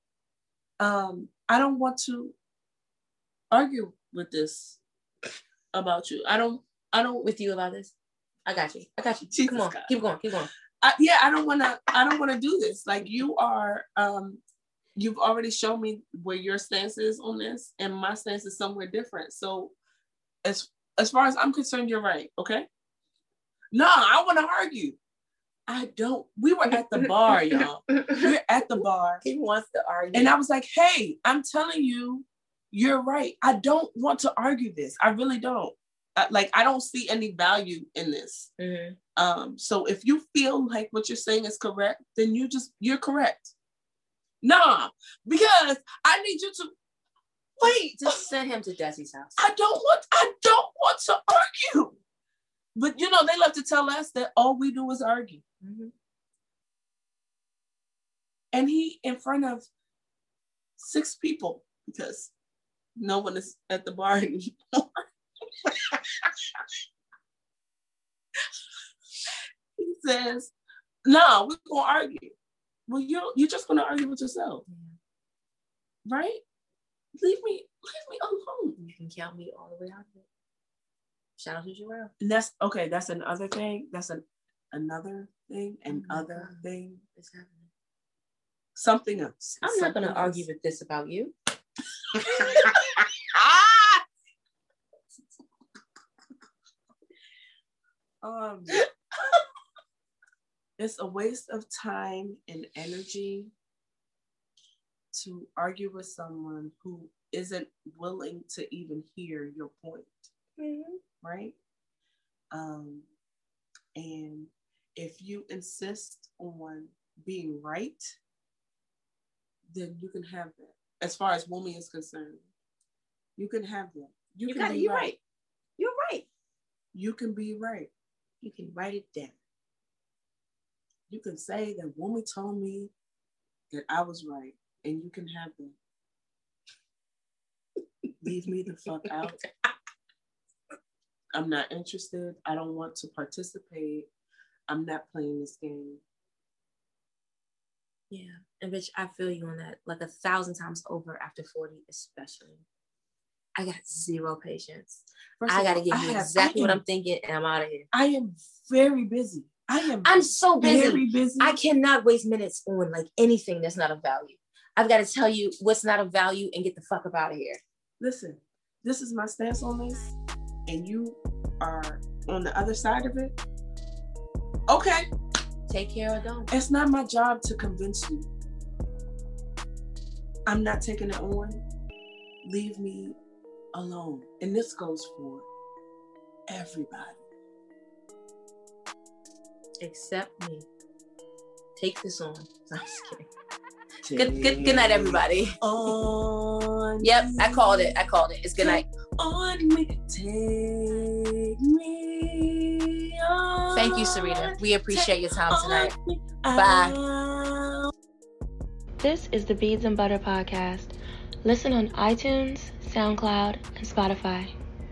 um, I don't want to argue with this about you. I don't. I don't with you about this. I got you. I got you. Jesus Come on. God. Keep going. Keep going. I, yeah, I don't want to. I don't want to do this. Like you are. Um, you've already shown me where your stance is on this, and my stance is somewhere different. So, as as far as I'm concerned, you're right. Okay. No, I want to argue. I don't. We were at the bar, y'all. We're at the bar. He wants to argue, and I was like, "Hey, I'm telling you, you're right. I don't want to argue this. I really don't. Like, I don't see any value in this. Mm-hmm. Um, so if you feel like what you're saying is correct, then you just, you're correct. Nah, because I need you to, wait. Just send him to Desi's house. I don't want, I don't want to argue. But, you know, they love to tell us that all we do is argue. Mm-hmm. And he, in front of six people, because no one is at the bar anymore. He says, "No, we're gonna argue." Well, you're you're just gonna argue with yourself, yeah. Right? Leave me, leave me alone. You can count me all the way out of it. Shout out to Jarrell. And that's okay. That's another thing. That's an another thing. And oh other God. thing. It's happening. Something else. I'm Something not gonna else. argue with this about you. um, it's a waste of time and energy to argue with someone who isn't willing to even hear your point, mm-hmm. right? Um, and if you insist on being right, then you can have that. As far as woman is concerned, you can have that. You, you can be you're right. right. You're right. You can be right. You can write it down. You can say that woman told me that I was right, and you can have that. Leave me the fuck out. I'm not interested. I don't want to participate. I'm not playing this game. Yeah, and bitch, I feel you on that, like a thousand times over after forty, especially. I got zero patience. First I got to give you have, exactly am, what I'm thinking, and I'm out of here. I am very busy. I am. I'm so busy. Very busy. I cannot waste minutes on like anything that's not of value. I've got to tell you what's not of value and get the fuck up out of here. Listen, this is my stance on this, and you are on the other side of it. Okay. Take care or don't. It's not my job to convince you. I'm not taking it on. Leave me alone. And this goes for everybody. Except me. Take this on. I'm just kidding. Good, good, good night, everybody. On yep, I called it. I called it. It's good night. On me, take me on. Thank you, Sarita. We appreciate your time tonight. Bye. This is the Beads and Butter podcast. Listen on iTunes, SoundCloud, and Spotify.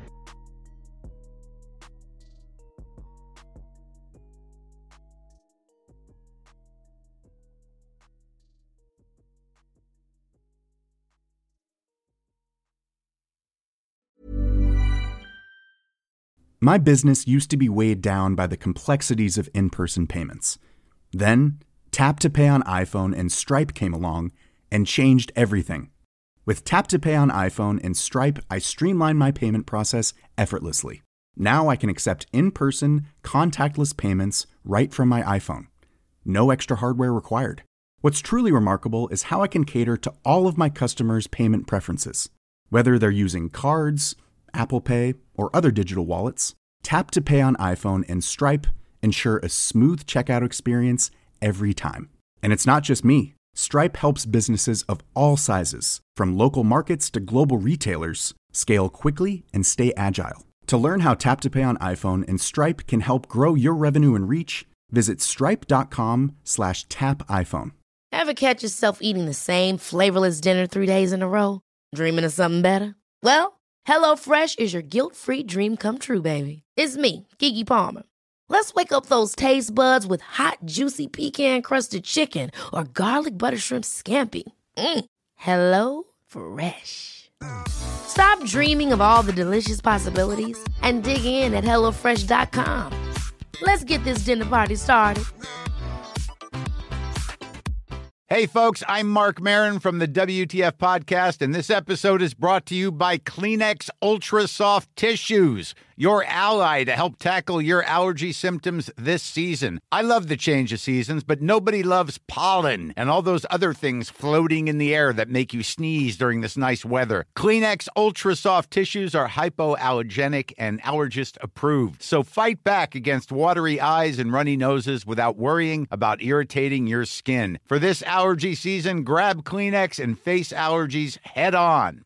My business used to be weighed down by the complexities of in-person payments. Then, Tap to Pay on iPhone and Stripe came along and changed everything. With Tap to Pay on iPhone and Stripe, I streamlined my payment process effortlessly. Now I can accept in-person, contactless payments right from my iPhone. No extra hardware required. What's truly remarkable is how I can cater to all of my customers' payment preferences. Whether they're using cards, Apple Pay, or other digital wallets, Tap to Pay on iPhone and Stripe ensure a smooth checkout experience every time. And it's not just me. Stripe helps businesses of all sizes, from local markets to global retailers, scale quickly and stay agile. To learn how Tap to Pay on iPhone and Stripe can help grow your revenue and reach, visit stripe.com slash tap iPhone. Ever catch yourself eating the same flavorless dinner three days in a row? Dreaming of something better? Well, HelloFresh is your guilt-free dream come true, baby. It's me, Keke Palmer. Let's wake up those taste buds with hot, juicy pecan-crusted chicken or garlic butter shrimp scampi. Mm. Hello Fresh. Stop dreaming of all the delicious possibilities and dig in at hello fresh dot com. Let's get this dinner party started. Hey, folks, I'm Mark Maron from the W T F Podcast, and this episode is brought to you by Kleenex Ultra Soft Tissues, your ally to help tackle your allergy symptoms this season. I love the change of seasons, but nobody loves pollen and all those other things floating in the air that make you sneeze during this nice weather. Kleenex Ultra Soft Tissues are hypoallergenic and allergist approved, so fight back against watery eyes and runny noses without worrying about irritating your skin. For this allergy season, grab Kleenex and face allergies head on.